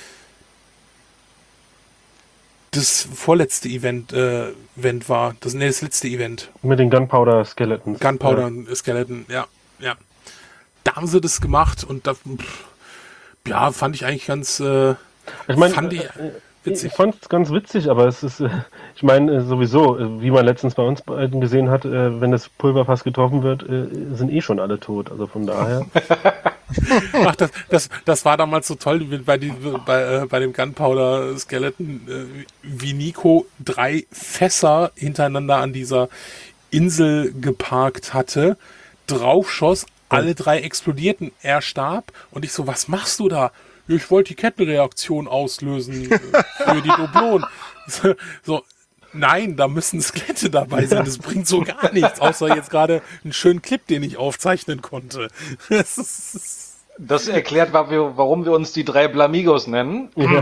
das vorletzte Event, äh, Event war. Das, nee, das letzte Event. Mit den Gunpowder Skeletons. Gunpowder Skeleton, ja, ja. Da haben sie das gemacht und da, pff, ja, fand ich eigentlich ganz, äh, Ich meine, fand ich witzig. Ich fand es ganz witzig, aber es ist, äh, ich meine, äh, sowieso, äh, wie man letztens bei uns beiden gesehen hat, äh, wenn das Pulverfass getroffen wird, äh, sind eh schon alle tot. Also von daher. Ach, das, das, das war damals so toll wie bei, die, bei, äh, bei dem Gunpowder Skeleton, äh, wie Nico drei Fässer hintereinander an dieser Insel geparkt hatte, draufschoss, alle drei explodierten, er starb und ich so, was machst du da? Ja, ich wollte die Kettenreaktion auslösen äh, für die Doblonen. So, so, nein, da müssen Skelette dabei sein. Das bringt so gar nichts, außer jetzt gerade einen schönen Clip, den ich aufzeichnen konnte. Das ist, Das erklärt, warum wir uns die drei Blamigos nennen. Ja,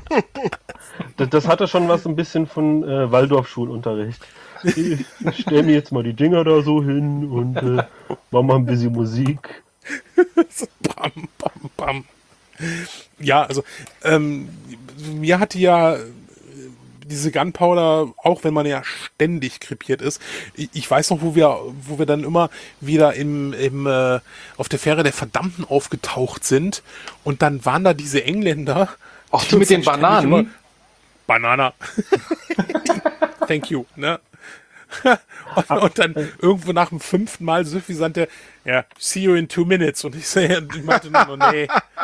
das, das hatte schon was ein bisschen von äh, Waldorf-Schulunterricht. Ich, ich stelle mir jetzt mal die Dinger da so hin und äh, mach mal ein bisschen Musik. so, bam, bam, bam. Ja, also ähm, mir hatte ja diese Gunpowder, auch wenn man ja ständig krepiert ist, ich, ich weiß noch, wo wir, wo wir dann immer wieder im, im äh, auf der Fähre der Verdammten aufgetaucht sind und dann waren da diese Engländer. Auch die mit den uns dann ständig Bananen? immer- Banana. Thank you, ne? und, und dann irgendwo nach dem fünften Mal suffisant der, ja, see you in two minutes. Und ich, sehe, ich meinte nur, nee,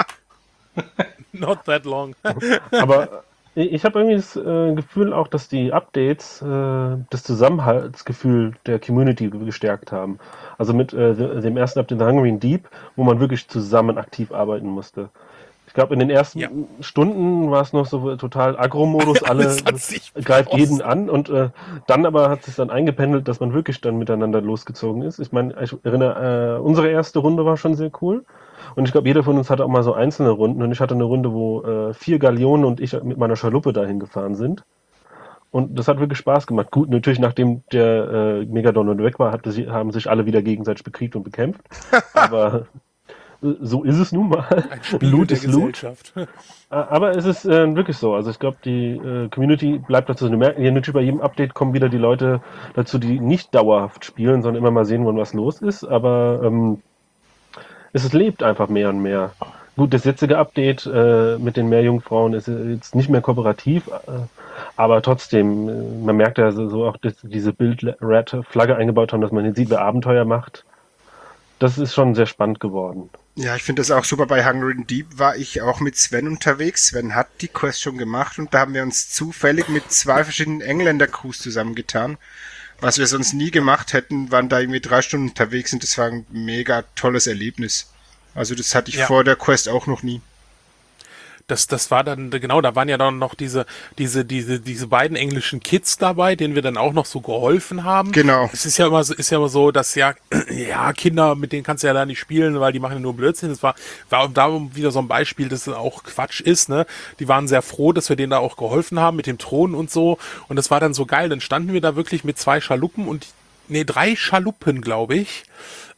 not that long. Aber ich habe irgendwie das äh, Gefühl auch, dass die Updates äh, das Zusammenhaltsgefühl der Community gestärkt haben. Also mit äh, dem ersten Update, The Hungry and Deep, wo man wirklich zusammen aktiv arbeiten musste. Ich glaube, in den ersten Ja. Stunden war es noch so total Agro-Modus, alle Alles hat sich greift aus- jeden an und äh, dann aber hat es dann eingependelt, dass man wirklich dann miteinander losgezogen ist. Ich meine, ich erinnere, äh, unsere erste Runde war schon sehr cool und ich glaube, jeder von uns hatte auch mal so einzelne Runden und ich hatte eine Runde, wo äh, vier Galeonen und ich mit meiner Schaluppe dahin gefahren sind. Und das hat wirklich Spaß gemacht. Gut, natürlich, nachdem der äh, Megadon weg war, hatte sie, haben sich alle wieder gegenseitig bekriegt und bekämpft. Aber äh, so ist es nun mal. Ein Spiegel Loot der ist Loot. Gesellschaft. Aber es ist äh, wirklich so. Also ich glaube, die äh, Community bleibt dazu. Wir merken ja natürlich bei jedem Update kommen wieder die Leute dazu, die nicht dauerhaft spielen, sondern immer mal sehen wollen, was los ist. Aber ähm, es, es lebt einfach mehr und mehr. Gut, das jetzige Update äh, mit den Meerjungfrauen ist jetzt nicht mehr kooperativ, äh, aber trotzdem, äh, man merkt ja so, so auch, dass diese Bild-Red-Flagge eingebaut haben, dass man jetzt sieht, wer Abenteuer macht. Das ist schon sehr spannend geworden. Ja, ich finde das auch super. Bei Hungry and Deep war ich auch mit Sven unterwegs. Sven hat die Quest schon gemacht und da haben wir uns zufällig mit zwei verschiedenen Engländer-Crews zusammengetan. Was wir sonst nie gemacht hätten, waren da irgendwie drei Stunden unterwegs und das war ein mega tolles Erlebnis. Also das hatte ich Ja. vor der Quest auch noch nie. Das, das war dann, genau, da waren ja dann noch diese, diese, diese, diese beiden englischen Kids dabei, denen wir dann auch noch so geholfen haben. Genau. Es ist ja immer so, ist ja immer so, dass ja, ja, Kinder, mit denen kannst du ja da nicht spielen, weil die machen ja nur Blödsinn. Das war, war darum wieder so ein Beispiel, dass es auch Quatsch ist, ne? Die waren sehr froh, dass wir denen da auch geholfen haben mit dem Thron und so. Und das war dann so geil. Dann standen wir da wirklich mit zwei Schaluppen und, nee, drei Schaluppen, glaube ich.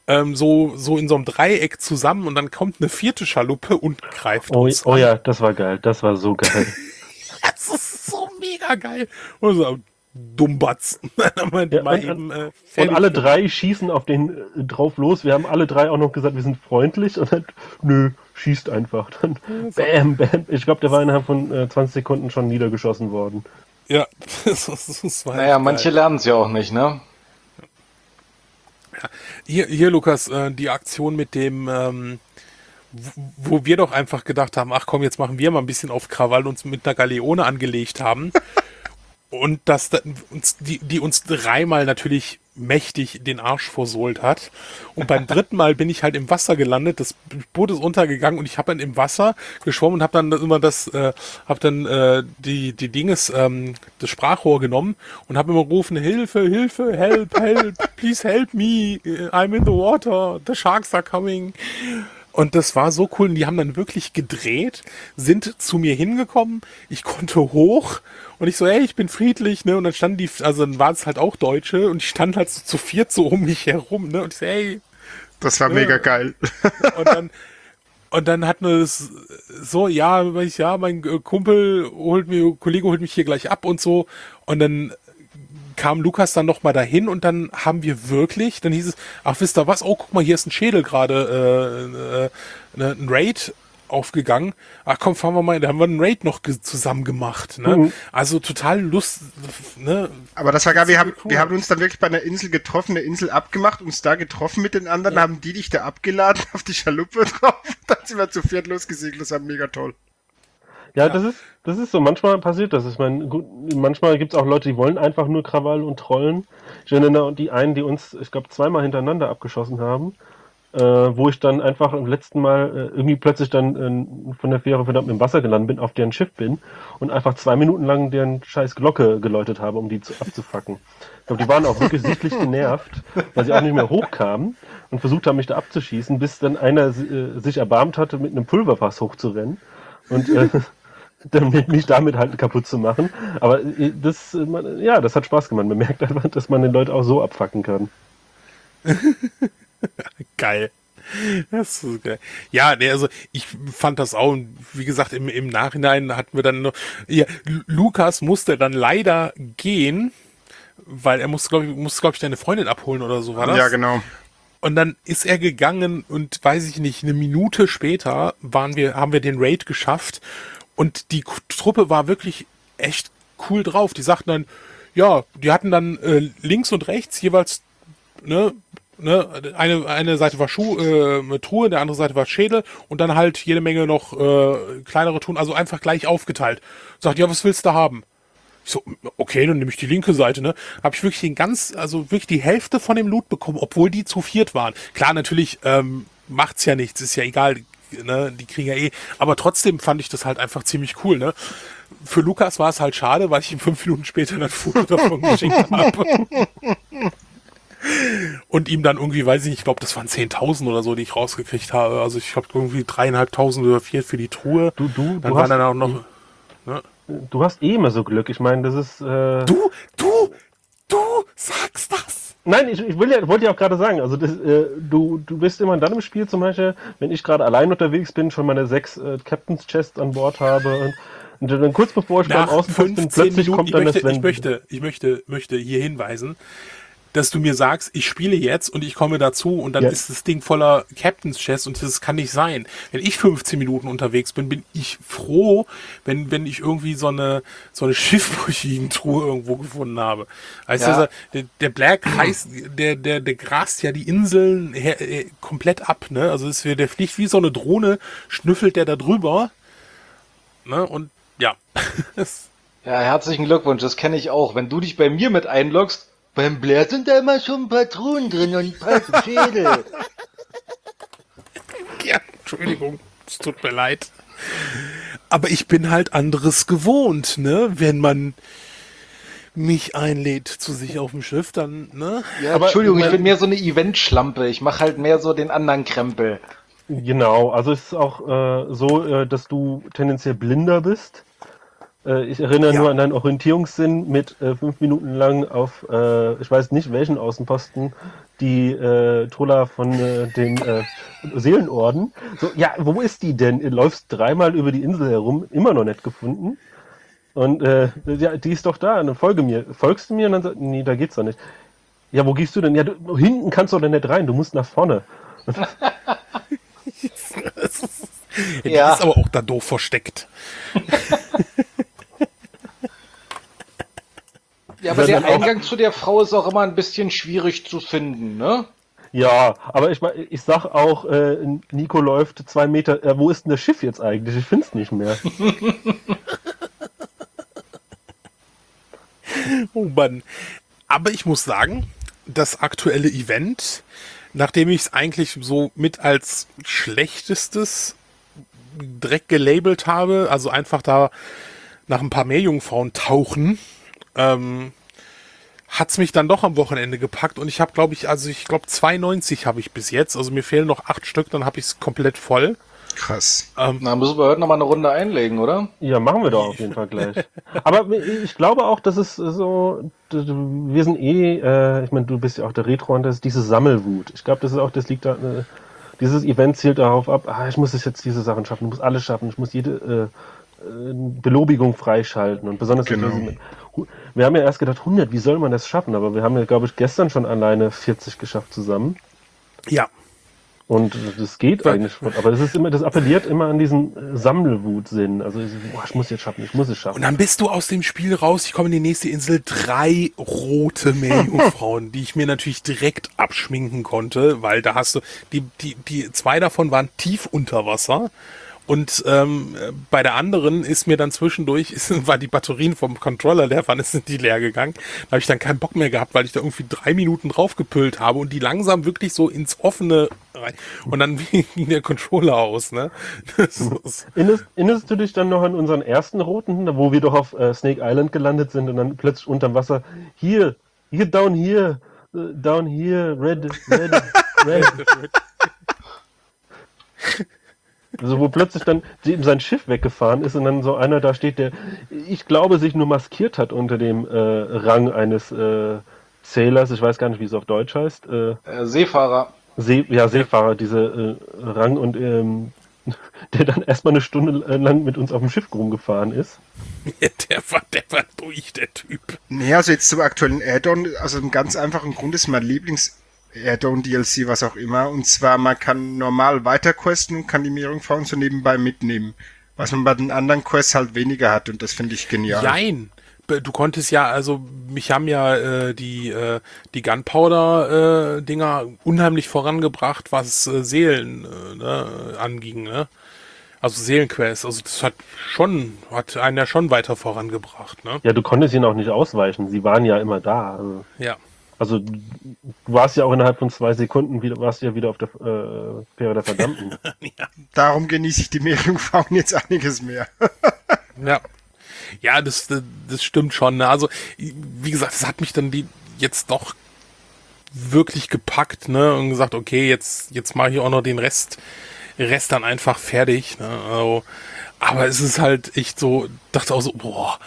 ähm, so, so in so einem Dreieck zusammen und dann kommt eine vierte Schaluppe und greift Oh, uns oh an. ja, das war geil. Das war so geil. Das ist so mega geil. Und so, Dummbatz. Dann mal, Ja, mal und- eben, äh, Und fertig. alle drei schießen auf den äh, drauf los. Wir haben alle drei auch noch gesagt, wir sind freundlich. Und dann, nö, schießt einfach. Dann bam, bam. Ich glaube, der war innerhalb von äh, zwanzig Sekunden schon niedergeschossen worden. Ja, das, das, das war Naja, echt manche geil. lernen es ja auch nicht, ne? Hier, hier Lukas, äh, die Aktion mit dem, ähm, wo wo wir doch einfach gedacht haben, ach komm, jetzt machen wir mal ein bisschen auf Krawall und uns mit einer Galeone angelegt haben. Und das da- uns, die, die uns dreimal natürlich mächtig den Arsch versohlt hat. Und beim dritten Mal bin ich halt im Wasser gelandet, das Boot ist untergegangen und ich habe dann im Wasser geschwommen und habe dann immer das, äh, habe dann äh, die die Dinges, ähm, das Sprachrohr genommen und habe immer gerufen, Hilfe, Hilfe, help, help, please help me, I'm in the water, the sharks are coming. Und das war so cool. Und die haben dann wirklich gedreht, sind zu mir hingekommen. Ich konnte hoch und ich so, hey, ich bin friedlich, ne? Und dann standen die, also dann waren es halt auch Deutsche und die standen halt so zu viert so um mich herum, ne? Und ich so, hey, Das war Ja. mega geil. und dann, und dann hatten wir es so, ja, ich, ja, mein äh, Kumpel holt mir, Kollege holt mich hier gleich ab und so. Und dann kam Lukas dann noch mal dahin und dann haben wir wirklich, dann hieß es, ach, wisst ihr was? Oh, guck mal, hier ist ein Schädel gerade, äh, äh, ein Raid aufgegangen. Ach komm, fahren wir mal, da haben wir einen Raid noch ge- zusammen gemacht. Ne? Mhm. Also total Lust, ne? Aber das war geil, wir haben, Cool. wir haben uns dann wirklich bei einer Insel getroffen, eine Insel abgemacht, uns da getroffen mit den anderen, Ja. haben die dich da abgeladen auf die Schaluppe drauf, dann sind wir zu viert losgesegelt, das war mega toll. Ja, Ja. das ist, das ist so. Manchmal passiert das. Ich meine, gut, manchmal gibt es auch Leute, die wollen einfach nur Krawall und Trollen. Ich erinnere die einen, die uns, ich glaube, zweimal hintereinander abgeschossen haben, äh, wo ich dann einfach im letzten Mal äh, irgendwie plötzlich dann äh, von der Fähre verdammt im Wasser gelandet bin, auf deren Schiff bin und einfach zwei Minuten lang deren scheiß Glocke geläutet habe, um die zu, abzufacken. Ich glaube, die waren auch wirklich sichtlich genervt, weil sie auch nicht mehr hochkamen und versucht haben, mich da abzuschießen, bis dann einer äh, sich erbarmt hatte, mit einem Pulverfass hochzurennen. Und äh, dann mich damit halt kaputt zu machen. Aber äh, das, äh, man, ja, das hat Spaß gemacht. Man merkt einfach, dass man den Leuten auch so abfacken kann. Geil. Das ist so geil. Ja, nee, also ich fand das auch, und wie gesagt, im, im Nachhinein hatten wir dann noch, ja, Lu- Lukas musste dann leider gehen, weil er musste, glaube ich, musste, glaube ich, deine Freundin abholen oder so war das. Ja, genau. Und dann ist er gegangen und weiß ich nicht, eine Minute später waren wir, haben wir den Raid geschafft und die K- Truppe war wirklich echt cool drauf. Die sagten dann, ja, die hatten dann äh, links und rechts jeweils, ne, ne, eine, eine Seite war Schuh, äh, Truhe, der andere Seite war Schädel und dann halt jede Menge noch äh, kleinere Truhen, also einfach gleich aufgeteilt. Sagt, ja, was willst du haben? Ich so, okay, dann nehme ich die linke Seite, ne? Habe ich wirklich den ganz, also wirklich die Hälfte von dem Loot bekommen, obwohl die zu viert waren. Klar, natürlich ähm, macht's ja nichts, ist ja egal, ne? Die kriegen ja eh. Aber trotzdem fand ich das halt einfach ziemlich cool, ne? Für Lukas war es halt schade, weil ich ihm fünf Minuten später dann Foto davon geschickt habe. Und ihm dann irgendwie, weiß ich nicht, ich glaube, das waren zehntausend oder so, die ich rausgekriegt habe. Also ich habe irgendwie dreieinhalbtausend oder vier für die Truhe. Du, du, Dann du, waren hast, dann auch noch... Ne? du hast eh immer so Glück. Ich meine, das ist. Äh, Du, du, du sagst das! Nein, ich, ich will ja, wollte ja auch gerade sagen, also das, äh, du, du bist immer dann im Spiel, zum Beispiel, wenn ich gerade allein unterwegs bin, schon meine sechs äh, Captain's Chests an Bord habe und, und dann kurz bevor ich beim Nach Außenpost bin, fünfzehn plötzlich Minuten, kommt ich dann möchte, das Sven. ich möchte, ich möchte, möchte hier hinweisen, dass du mir sagst, ich spiele jetzt und ich komme dazu und dann Ja. ist das Ding voller Captain's Chest und das kann nicht sein. Wenn ich fünfzehn Minuten unterwegs bin, bin ich froh, wenn, wenn ich irgendwie so eine, so eine Schiffbrüchigen-Truhe irgendwo gefunden habe. Also Ja. der, der Black heißt, der, der, der grast ja die Inseln her, äh, komplett ab, ne? Also es, der fliegt wie so eine Drohne, schnüffelt der da drüber, ne? Und ja. Das- Ja, herzlichen Glückwunsch, das kenne ich auch. Wenn du dich bei mir mit einloggst, beim Blair sind da immer schon ein paar Truhen drin und ein paar Schädel. Ja, Entschuldigung, es tut mir leid. Aber ich bin halt anderes gewohnt, ne? Wenn man mich einlädt zu sich auf dem Schiff, dann, ne? Ja, Aber- Entschuldigung, ich bin mehr so eine Event-Schlampe. Ich mache halt mehr so den anderen Krempel. Genau, also es ist auch äh, so, äh, dass du tendenziell blinder bist. Äh, ich erinnere Ja. nur an einen Orientierungssinn mit äh, fünf Minuten lang auf, äh, ich weiß nicht welchen Außenposten, die äh, Troller von äh, dem äh, Seelenorden. So, ja, wo ist die denn? Du läufst dreimal über die Insel herum, immer noch nicht gefunden. Und äh, ja, die ist doch da, dann folge mir. Folgst du mir? Und dann sagt, nee, da geht's doch nicht. Ja, wo gehst du denn? Ja, du, hinten kannst du doch nicht rein, du musst nach vorne. Die Ja. ist aber auch da doof versteckt. Ja, aber Wenn der dann auch- Eingang zu der Frau ist auch immer ein bisschen schwierig zu finden, ne? Ja, aber ich, mein, ich sag auch, äh, Nico läuft zwei Meter, äh, wo ist denn das Schiff jetzt eigentlich? Ich find's nicht mehr. Oh Mann. Aber ich muss sagen, das aktuelle Event, nachdem ich es eigentlich so mit als schlechtestes direkt gelabelt habe, also einfach da nach ein paar Meerjungfrauen tauchen, ähm, hat's mich dann doch am Wochenende gepackt und ich habe, glaube ich, also ich glaube zweiundneunzig habe ich bis jetzt, also mir fehlen noch acht Stück, dann habe ich es komplett voll. Krass. Na, müssen wir heute noch mal eine Runde einlegen, oder? Ja, machen wir doch auf jeden Fall gleich. Aber ich glaube auch, dass es so, wir sind eh, äh, ich meine, du bist ja auch der Retro, das ist diese Sammelwut. Ich glaube, das ist auch, das liegt da, äh, dieses Event zielt darauf ab, ah, ich muss es jetzt diese Sachen schaffen, ich muss alles schaffen, ich muss jede äh, äh, Belobigung freischalten und besonders Genau. mit, wir haben ja erst gedacht, hundert, wie soll man das schaffen? Aber wir haben ja, glaube ich, gestern schon alleine vierzig geschafft zusammen. Ja. Und das geht eigentlich schon. Aber das ist immer, das appelliert immer an diesen äh, Sammelwutsinn. Also ich, boah, ich muss jetzt schaffen, ich muss es schaffen. Und dann bist du aus dem Spiel raus, ich komme in die nächste Insel, drei rote Meerjungfrauen, die ich mir natürlich direkt abschminken konnte, weil da hast du, die, die, die zwei davon waren tief unter Wasser. Und ähm, bei der anderen ist mir dann zwischendurch, ist, war die Batterien vom Controller leer, wann sind die leer gegangen. Da habe ich dann keinen Bock mehr gehabt, weil ich da irgendwie drei Minuten draufgepüllt habe und die langsam wirklich so ins Offene rein. Und dann ging der Controller aus, ne? Das ist, Erinnerst, erinnerst du dich dann noch an unseren ersten roten, wo wir doch auf äh, Snake Island gelandet sind und dann plötzlich unterm Wasser, hier, hier, down here, äh, down here, red, red, red. Also wo plötzlich dann eben sein Schiff weggefahren ist und dann so einer da steht, der, ich glaube, sich nur maskiert hat unter dem äh, Rang eines äh, Sailors, ich weiß gar nicht, wie es auf Deutsch heißt, äh, Äh, Seefahrer. See, ja, Seefahrer, diese äh, Rang und ähm, der dann erstmal eine Stunde lang mit uns auf dem Schiff rumgefahren ist. ja, der war, der war durch, der Typ. Nee, also jetzt zum aktuellen Add-on, also ein ganz einfachen Grund ist mein Lieblings Add-on, D L C, was auch immer. Und zwar, man kann normal weiterquesten und kann die Meerjungfrauen so nebenbei mitnehmen. Was man bei den anderen Quests halt weniger hat und das finde ich genial. Jein. Du konntest ja, also mich haben ja äh, die äh, die Gunpowder-Dinger unheimlich vorangebracht, was äh, Seelen äh, ne, anging, ne? Also Seelenquests, also das hat schon, hat einen ja schon weiter vorangebracht, ne? Ja, du konntest ihnen auch nicht ausweichen, sie waren ja immer da. Also, Ja. also du warst ja auch innerhalb von zwei Sekunden wieder, warst ja wieder auf der äh, Fähre der Verdammten. ja. Darum genieße ich die Meerjungfrauen jetzt einiges mehr. Ja. Ja, das, das, das stimmt schon. Ne? Also, wie gesagt, es hat mich dann die jetzt doch wirklich gepackt, ne? Und gesagt, okay, jetzt, jetzt mache ich auch noch den Rest, Rest dann einfach fertig. Ne? Also, aber es ist halt echt so, dachte auch so, boah.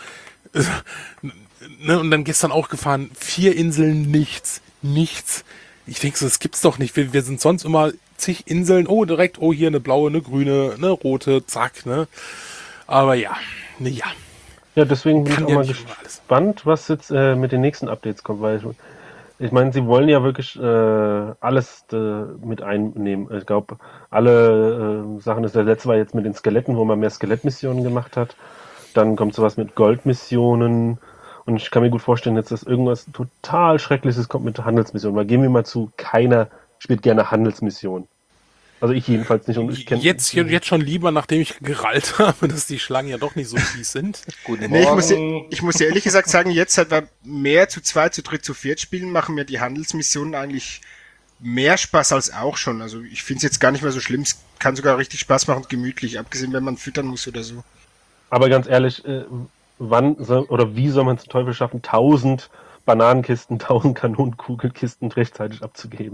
Ne? Und dann gestern auch gefahren, vier Inseln, nichts, nichts. Ich denke so, das gibt's doch nicht. Wir, wir sind sonst immer zig Inseln, oh, direkt, oh, hier eine blaue, eine grüne, eine rote, zack, ne? Aber ja, ne, ja. Ja, deswegen bin Kann ich auch ja mal nicht immer alles. gespannt, was jetzt äh, mit den nächsten Updates kommt, weil ich, ich meine, sie wollen ja wirklich äh, alles äh, mit einnehmen. Ich glaube, alle äh, Sachen, das letzte war jetzt mit den Skeletten, wo man mehr Skelettmissionen gemacht hat. Dann kommt sowas mit Goldmissionen. Und ich kann mir gut vorstellen, jetzt, dass irgendwas total Schreckliches kommt mit Handelsmissionen. Weil gehen wir mal zu, keiner spielt gerne Handelsmissionen. Also ich jedenfalls nicht. Und ich kenn, Jetzt, jetzt schon lieber, nachdem ich gerallt habe, dass die Schlangen ja doch nicht so fies sind. Guten Nee, ich Morgen. muss, dir, ich muss dir ehrlich gesagt sagen, jetzt, seit wir mehr zu zweit, zu dritt, zu viert spielen, machen mir die Handelsmissionen eigentlich mehr Spaß als auch schon. Also ich finde es jetzt gar nicht mehr so schlimm. Es kann sogar richtig Spaß machen, gemütlich, abgesehen, wenn man füttern muss oder so. Aber ganz ehrlich, äh, wann soll, oder wie soll man zum Teufel schaffen, tausend Bananenkisten, tausend Kanonenkugelkisten rechtzeitig abzugeben?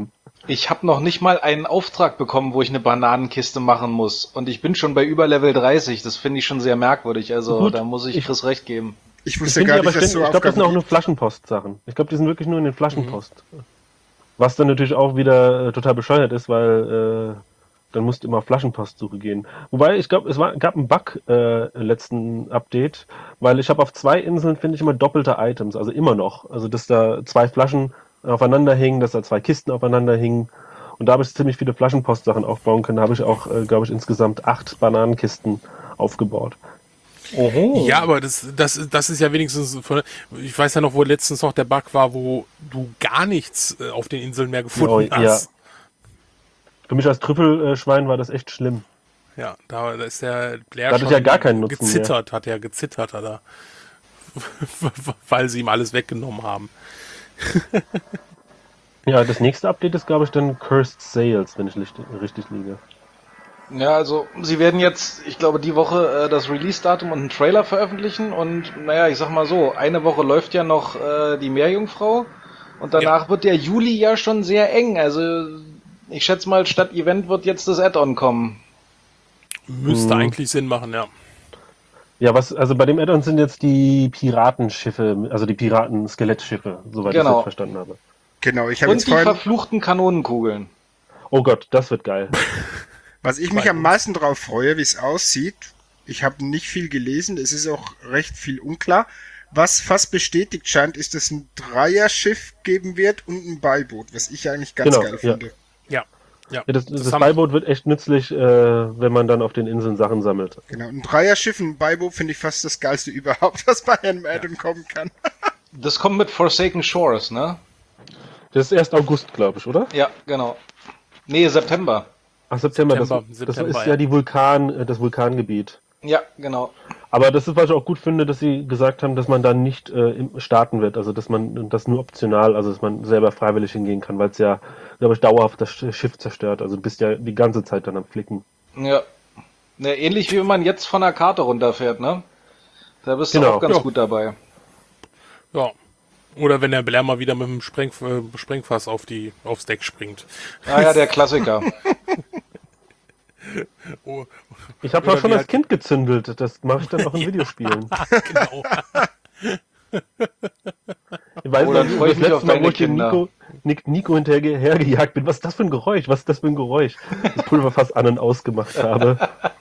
Ich habe noch nicht mal einen Auftrag bekommen, wo ich eine Bananenkiste machen muss. Und ich bin schon bei über Level dreißig. Das finde ich schon sehr merkwürdig. Also Gut, da muss ich ich- Chris recht geben. Ich Ich wusste finde gar die nicht, aber dass ständig, so ich glaube, das sind auch Aufgaben nur gibt. Flaschenpost-Sachen. Ich glaube, die sind wirklich nur in den Flaschenpost. Was dann natürlich auch wieder äh, total bescheuert ist, weil äh, dann musst du immer auf Flaschenpostsuche gehen. Wobei, ich glaube, es war, gab einen Bug äh, im letzten Update, weil ich habe auf zwei Inseln, finde ich, immer doppelte Items, also immer noch. Also, dass da zwei Flaschen aufeinander hingen, dass da zwei Kisten aufeinander hingen. Und da habe ich ziemlich viele Flaschenpost-Sachen aufbauen können. Da habe ich auch, äh, glaube ich, insgesamt acht Bananenkisten aufgebaut. Oho. Ja, aber das, das, das ist ja wenigstens, von, ich weiß ja noch, wo letztens noch der Bug war, wo du gar nichts äh, auf den Inseln mehr gefunden Oh, ja. hast. Für mich als Trüffelschwein war das echt schlimm. Ja, da, da ist der Blair Da hatte ich ja gar keinen Nutzen gezittert, hat er gezittert, hat er. Weil sie ihm alles weggenommen haben. Ja, das nächste Update ist, glaube ich, dann Cursed Sales, wenn ich richtig, richtig liege. Ja, also sie werden jetzt, ich glaube, die Woche äh, das Release-Datum und einen Trailer veröffentlichen. Und naja, ich sag mal so, eine Woche läuft ja noch äh, die Meerjungfrau. Und danach wird der Juli ja schon sehr eng. Also ich schätze mal, statt Event wird jetzt das Add-on kommen. Müsste Hm. eigentlich Sinn machen, ja. Ja, was, also bei dem Add-on sind jetzt die Piratenschiffe, also die Piraten-Skelettschiffe, soweit ich Genau. das jetzt verstanden habe. Genau, ich habe Und jetzt die vorhin, verfluchten Kanonenkugeln. Oh Gott, das wird geil. was ich mich am meisten drauf freue, wie es aussieht. Ich habe nicht viel gelesen, es ist auch recht viel unklar. Was fast bestätigt scheint, ist, dass es ein Dreierschiff geben wird und ein Beiboot, was ich eigentlich ganz Genau, geil ja. finde. Ja. Ja, Ja, das das, haben- Beiboot wird echt nützlich, äh, wenn man dann auf den Inseln Sachen sammelt. Genau, ein Dreierschiff und ein Beiboot finde ich fast das geilste überhaupt, was bei einem Add-on kommen kann. Das kommt mit Forsaken Shores, ne? Das ist erst August, glaube ich, oder? Ja, genau. Nee, September. Ach, September. September, das, September, das ist ja. ja die Vulkan, äh, das Vulkangebiet. Ja, genau. Aber das ist, was ich auch gut finde, dass sie gesagt haben, dass man da nicht äh, im- starten wird, also dass man das nur optional, also dass man selber freiwillig hingehen kann, weil es ja, glaube ich, dauerhaft das Sch- Schiff zerstört. Also du bist ja die ganze Zeit dann am Flicken. Ja. Ne, ähnlich wie wenn man jetzt von der Karte runterfährt, ne? Da bist du Genau. auch ganz Ja. gut dabei. Ja. Oder wenn der Blair mal wieder mit dem Spreng, äh, Sprengfass auf die, aufs Deck springt. Ah ja, der Klassiker. Oh, Ich habe Oder auch schon wie als halt- Kind gezündelt, das mache ich dann auch in Videospielen. genau. Ich weiß Oh, noch, dann freu ich das mich letzte auf Mal, deine wo ich dem Kinder. Nico, Nick, Nico hinterhergejagt bin. Was ist das für ein Geräusch? Was ist das für ein Geräusch? Das Pulverfass an und ausgemacht habe.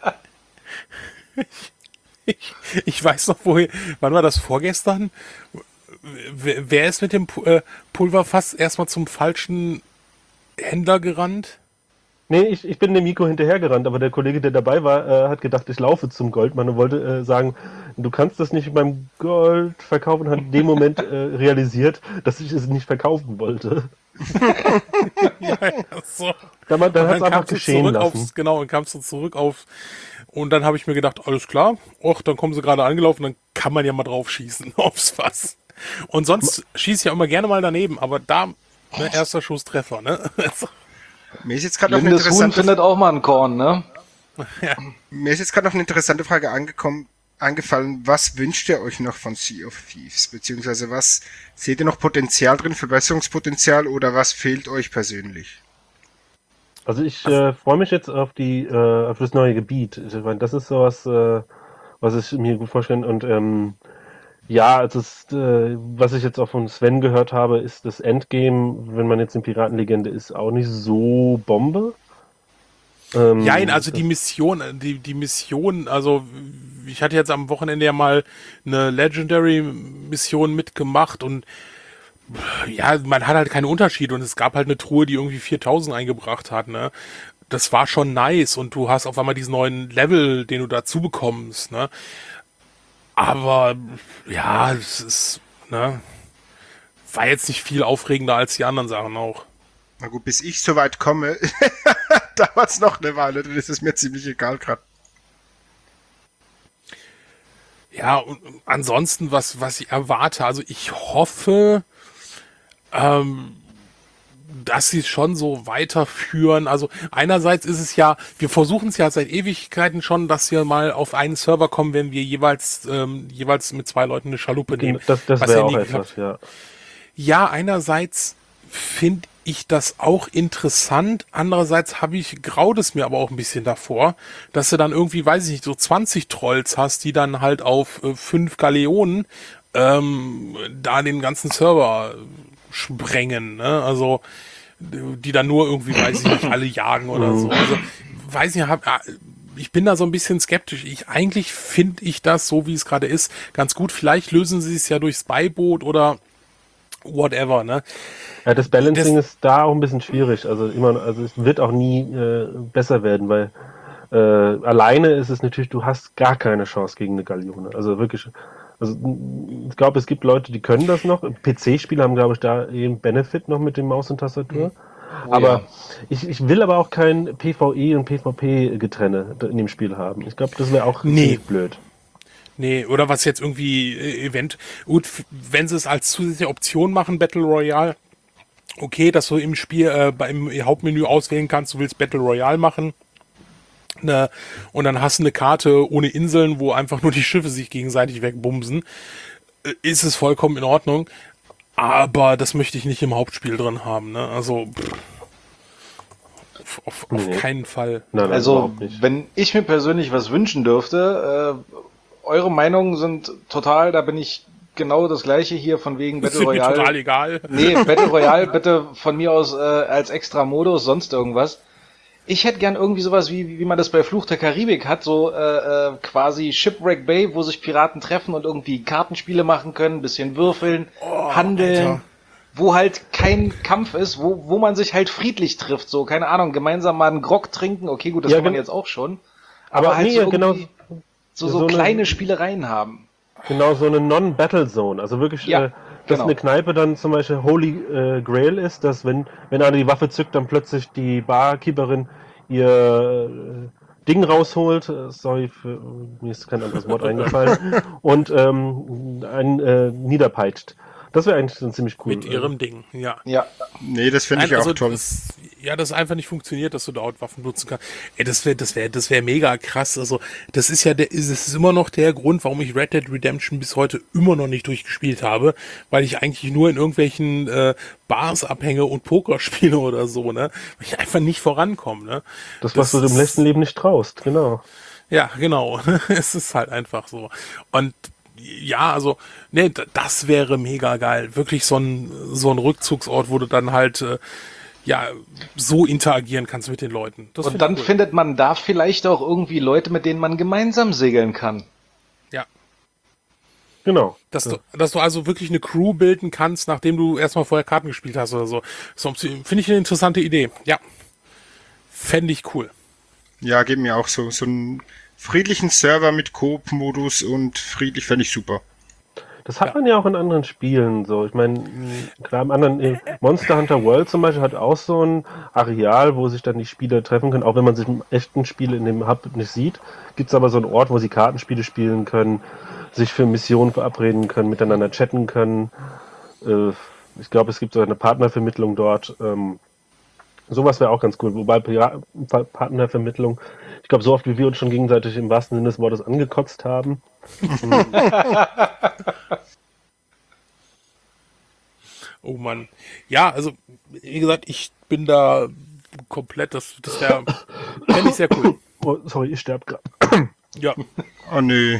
Ich, ich weiß noch, woher, wann war das, vorgestern? Wer, wer ist mit dem Pu- äh, Pulverfass erstmal zum falschen Händler gerannt? Nee, ich, ich bin dem Nico hinterhergerannt, aber der Kollege, der dabei war, äh, hat gedacht, ich laufe zum Goldmann und wollte äh, sagen, du kannst das nicht beim Gold verkaufen, hat in dem Moment äh, realisiert, dass ich es nicht verkaufen wollte. Ja, ja, so. Dann, dann, dann hat es Und einfach kamst du geschehen zurück lassen. aufs, genau, und kamst du zurück auf, und dann habe ich mir gedacht, alles klar, och, dann kommen sie gerade angelaufen, dann kann man ja mal drauf schießen aufs Fass. Und sonst schieße ich ja immer gerne mal daneben, aber da, ne, erster Schusstreffer, ne? Also, Mir ist jetzt gerade noch eine Blindes Huhn interessante findet auch mal ein Korn, ne? Mir ist jetzt gerade noch eine interessante Frage angekommen, angefallen. Was wünscht ihr euch noch von Sea of Thieves? Beziehungsweise was seht ihr noch Potenzial drin, Verbesserungspotenzial, oder was fehlt euch persönlich? Also ich äh, freue mich jetzt auf die äh, auf das neue Gebiet. Ich meine, das ist sowas, äh, was ich mir gut vorstellen. Und ähm, ja, also es, äh, was ich jetzt auch von Sven gehört habe, ist das Endgame, wenn man jetzt in Piratenlegende ist, auch nicht so Bombe. Ähm, ja, also die Mission, die, die Mission, also ich hatte jetzt am Wochenende ja mal eine Legendary-Mission mitgemacht und ja, man hat halt keine Unterschiede und es gab halt eine Truhe, die irgendwie viertausend eingebracht hat, ne? Das war schon nice und du hast auf einmal diesen neuen Level, den du dazu bekommst, ne? Aber ja, es ist, ne? War jetzt nicht viel aufregender als die anderen Sachen auch. Na gut, bis ich so weit komme, dauert es noch eine Weile, dann ist es mir ziemlich egal gerade. Ja, und ansonsten, was, was ich erwarte, also ich hoffe, ähm, dass sie es schon so weiterführen. Also einerseits ist es ja, wir versuchen es ja seit Ewigkeiten schon, dass wir mal auf einen Server kommen, wenn wir jeweils ähm, jeweils mit zwei Leuten eine Schaluppe nehmen. das das Was wäre ja auch nie etwas, geklappt. ja. Ja, einerseits finde ich das auch interessant. Andererseits habe ich, graut es mir aber auch ein bisschen davor, dass du dann irgendwie, weiß ich nicht, so zwanzig Trolls hast, die dann halt auf äh, fünf Galeonen ähm, da den ganzen Server sprengen, ne? Also die dann nur irgendwie, weiß ich nicht, alle jagen oder so. Also weiß nicht, hab, ich bin da so ein bisschen skeptisch. Ich eigentlich finde ich das, so wie es gerade ist, ganz gut. Vielleicht lösen sie es ja durchs Beiboot oder whatever, ne? Ja, das Balancing Das- ist da auch ein bisschen schwierig. Also immer, also es wird auch nie äh, besser werden, weil äh, alleine ist es natürlich, du hast gar keine Chance gegen eine Galeone. Also wirklich, also ich glaube, es gibt Leute, die können das noch. P C-Spieler haben, glaube ich, da eben Benefit noch mit dem Maus und Tastatur. Oh, aber ja. ich, ich will aber auch kein PvE und PvP-Getrenne in dem Spiel haben. Ich glaube, das wäre auch Nee. ziemlich blöd. Nee, oder was jetzt irgendwie äh, Event. Gut, f- wenn sie es als zusätzliche Option machen, Battle Royale, okay, dass du im Spiel äh, beim Hauptmenü auswählen kannst, du willst Battle Royale machen. Ne, und dann hast du eine Karte ohne Inseln, wo einfach nur die Schiffe sich gegenseitig wegbumsen. Äh, ist es vollkommen in Ordnung. Aber das möchte ich nicht im Hauptspiel drin haben. Ne? Also pff, auf, auf, auf Nee. keinen Fall. Nein, nein, Also, überhaupt nicht. wenn ich mir persönlich was wünschen dürfte, äh, eure Meinungen sind total, da bin ich genau das gleiche hier von wegen Das Battle ist mir total Royale. egal. Nee, Battle Royale bitte von mir aus äh, als extra Modus, sonst irgendwas. Ich hätte gern irgendwie sowas, wie, wie man das bei Fluch der Karibik hat, so äh, äh, quasi Shipwreck Bay, wo sich Piraten treffen und irgendwie Kartenspiele machen können, bisschen würfeln, handeln, Alter. wo halt kein Kampf ist, wo, wo man sich halt friedlich trifft, so, keine Ahnung, gemeinsam mal einen Grog trinken, okay, gut, das Ja, kann man gen- jetzt auch schon, Aber aber halt nee, so, genau, irgendwie so, so, so eine- kleine Spielereien haben. Genau, so eine Non-Battle-Zone. Also wirklich, Ja, äh, dass genau. eine Kneipe dann zum Beispiel Holy äh, Grail ist, dass wenn, wenn einer die Waffe zückt, dann plötzlich die Barkeeperin ihr äh, Ding rausholt. Äh, sorry, für, mir ist kein anderes Wort eingefallen. Und ähm, einen äh, niederpeitscht. Das wäre eigentlich schon ziemlich cool. Mit ihrem Ding, ja. Ja, Nee, das finde Nein, ich auch also toll. Das, ja, das einfach nicht funktioniert, dass du dort Waffen nutzen kannst. Ey, das wäre, das wäre, das wäre mega krass. Also, das ist ja der, das ist immer noch der Grund, warum ich Red Dead Redemption bis heute immer noch nicht durchgespielt habe, weil ich eigentlich nur in irgendwelchen äh, Bars abhänge und Poker spiele oder so, ne? Weil ich einfach nicht vorankomme, ne? das, was du dem ist- letzten Leben nicht traust, genau. Ja, genau. Es ist halt einfach so. Und ja, also, ne, d- das wäre mega geil. Wirklich so ein, so ein Rückzugsort, wo du dann halt, äh, ja, so interagieren kannst mit den Leuten. Das und find dann ich cool. findet man da vielleicht auch irgendwie Leute, mit denen man gemeinsam segeln kann. Ja. Genau. Dass du, dass du also wirklich eine Crew bilden kannst, nachdem du erstmal vorher Karten gespielt hast oder so. So, finde ich eine interessante Idee. Ja. Fände ich cool. Ja, geht mir auch so. So einen friedlichen Server mit Coop-Modus und friedlich fände ich super. Das hat man ja auch in anderen Spielen so. Ich meine, klar, im anderen äh, Monster Hunter World zum Beispiel hat auch so ein Areal, wo sich dann die Spieler treffen können, auch wenn man sich im echten Spiel in dem Hub nicht sieht. Gibt es aber so einen Ort, wo sie Kartenspiele spielen können, sich für Missionen verabreden können, miteinander chatten können. Äh, ich glaube, es gibt so eine Partnervermittlung dort. Ähm, sowas wäre auch ganz cool. Wobei Pira- Pa- Partnervermittlung, ich glaube, so oft wie wir uns schon gegenseitig im wahrsten Sinne des Wortes angekotzt haben. Oh Mann. Ja, also, wie gesagt, ich bin da komplett, das, das wäre, fände ich sehr cool. Oh, sorry, ich sterbe gerade. Ja, Oh nö.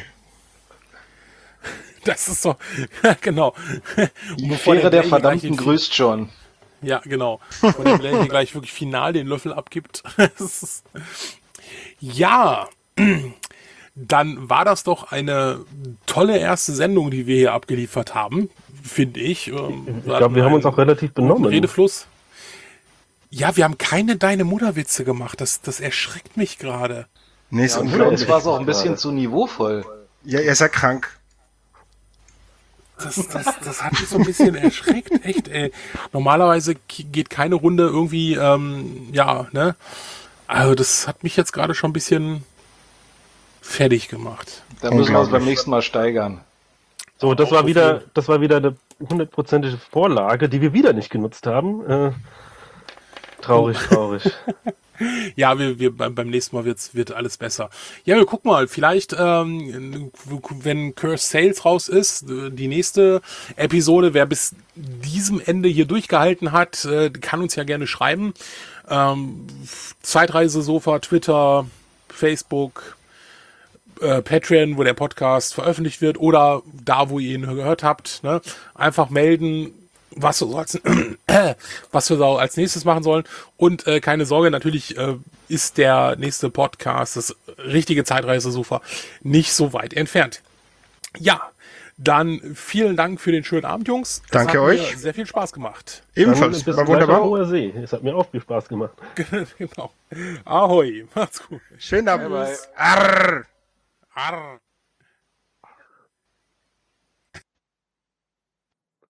das ist so, genau. Die Und bevor Fähre der Blade Verdammten gleich in- grüßt schon. Ja, genau. Und der Blade gleich wirklich final den Löffel abgibt. Das ist- ja, dann war das doch eine tolle erste Sendung, die wir hier abgeliefert haben, finde ich. Ähm, Ich glaube, wir haben uns auch relativ benommen. Redefluss. Ja, wir haben keine Deine Mutter-Witze gemacht. Das, das erschreckt mich gerade. Nee, ist Ja, und für unglaublich. uns war es auch ein bisschen zu niveauvoll. Ja, ihr seid krank. Das, das, das hat mich so ein bisschen erschreckt, echt, ey. Normalerweise k- geht keine Runde irgendwie, ähm, ja, ne? Also das hat mich jetzt gerade schon ein bisschen fertig gemacht. Da müssen wir uns Unglaublich. beim nächsten Mal steigern. So, das Auch war so wieder, viel. das war wieder eine hundertprozentige Vorlage, die wir wieder nicht genutzt haben. Äh, Traurig, traurig. Ja, wir, wir beim, beim nächsten Mal wird's, wird alles besser. Ja, wir gucken mal, vielleicht, ähm, wenn Cursed Sales raus ist, die nächste Episode, wer bis diesem Ende hier durchgehalten hat, äh, kann uns ja gerne schreiben. Ähm, Zeitreisesofa, Twitter, Facebook, äh, Patreon, wo der Podcast veröffentlicht wird, oder da, wo ihr ihn gehört habt, ne? Einfach melden, was wir so als, äh, was wir so als nächstes machen sollen. Und äh, keine Sorge, natürlich äh, ist der nächste Podcast, das richtige Zeitreisesofa, nicht so weit entfernt. Ja, dann vielen Dank für den schönen Abend, Jungs. Es Danke hat euch. Mir sehr viel Spaß gemacht. Ebenfalls, Dann bis war gleich auf wunderbar. hoher See. Es hat mir auch viel Spaß gemacht. Genau. Ahoi, macht's gut. Schönen Abend. Bye, bye. Arr. Arr.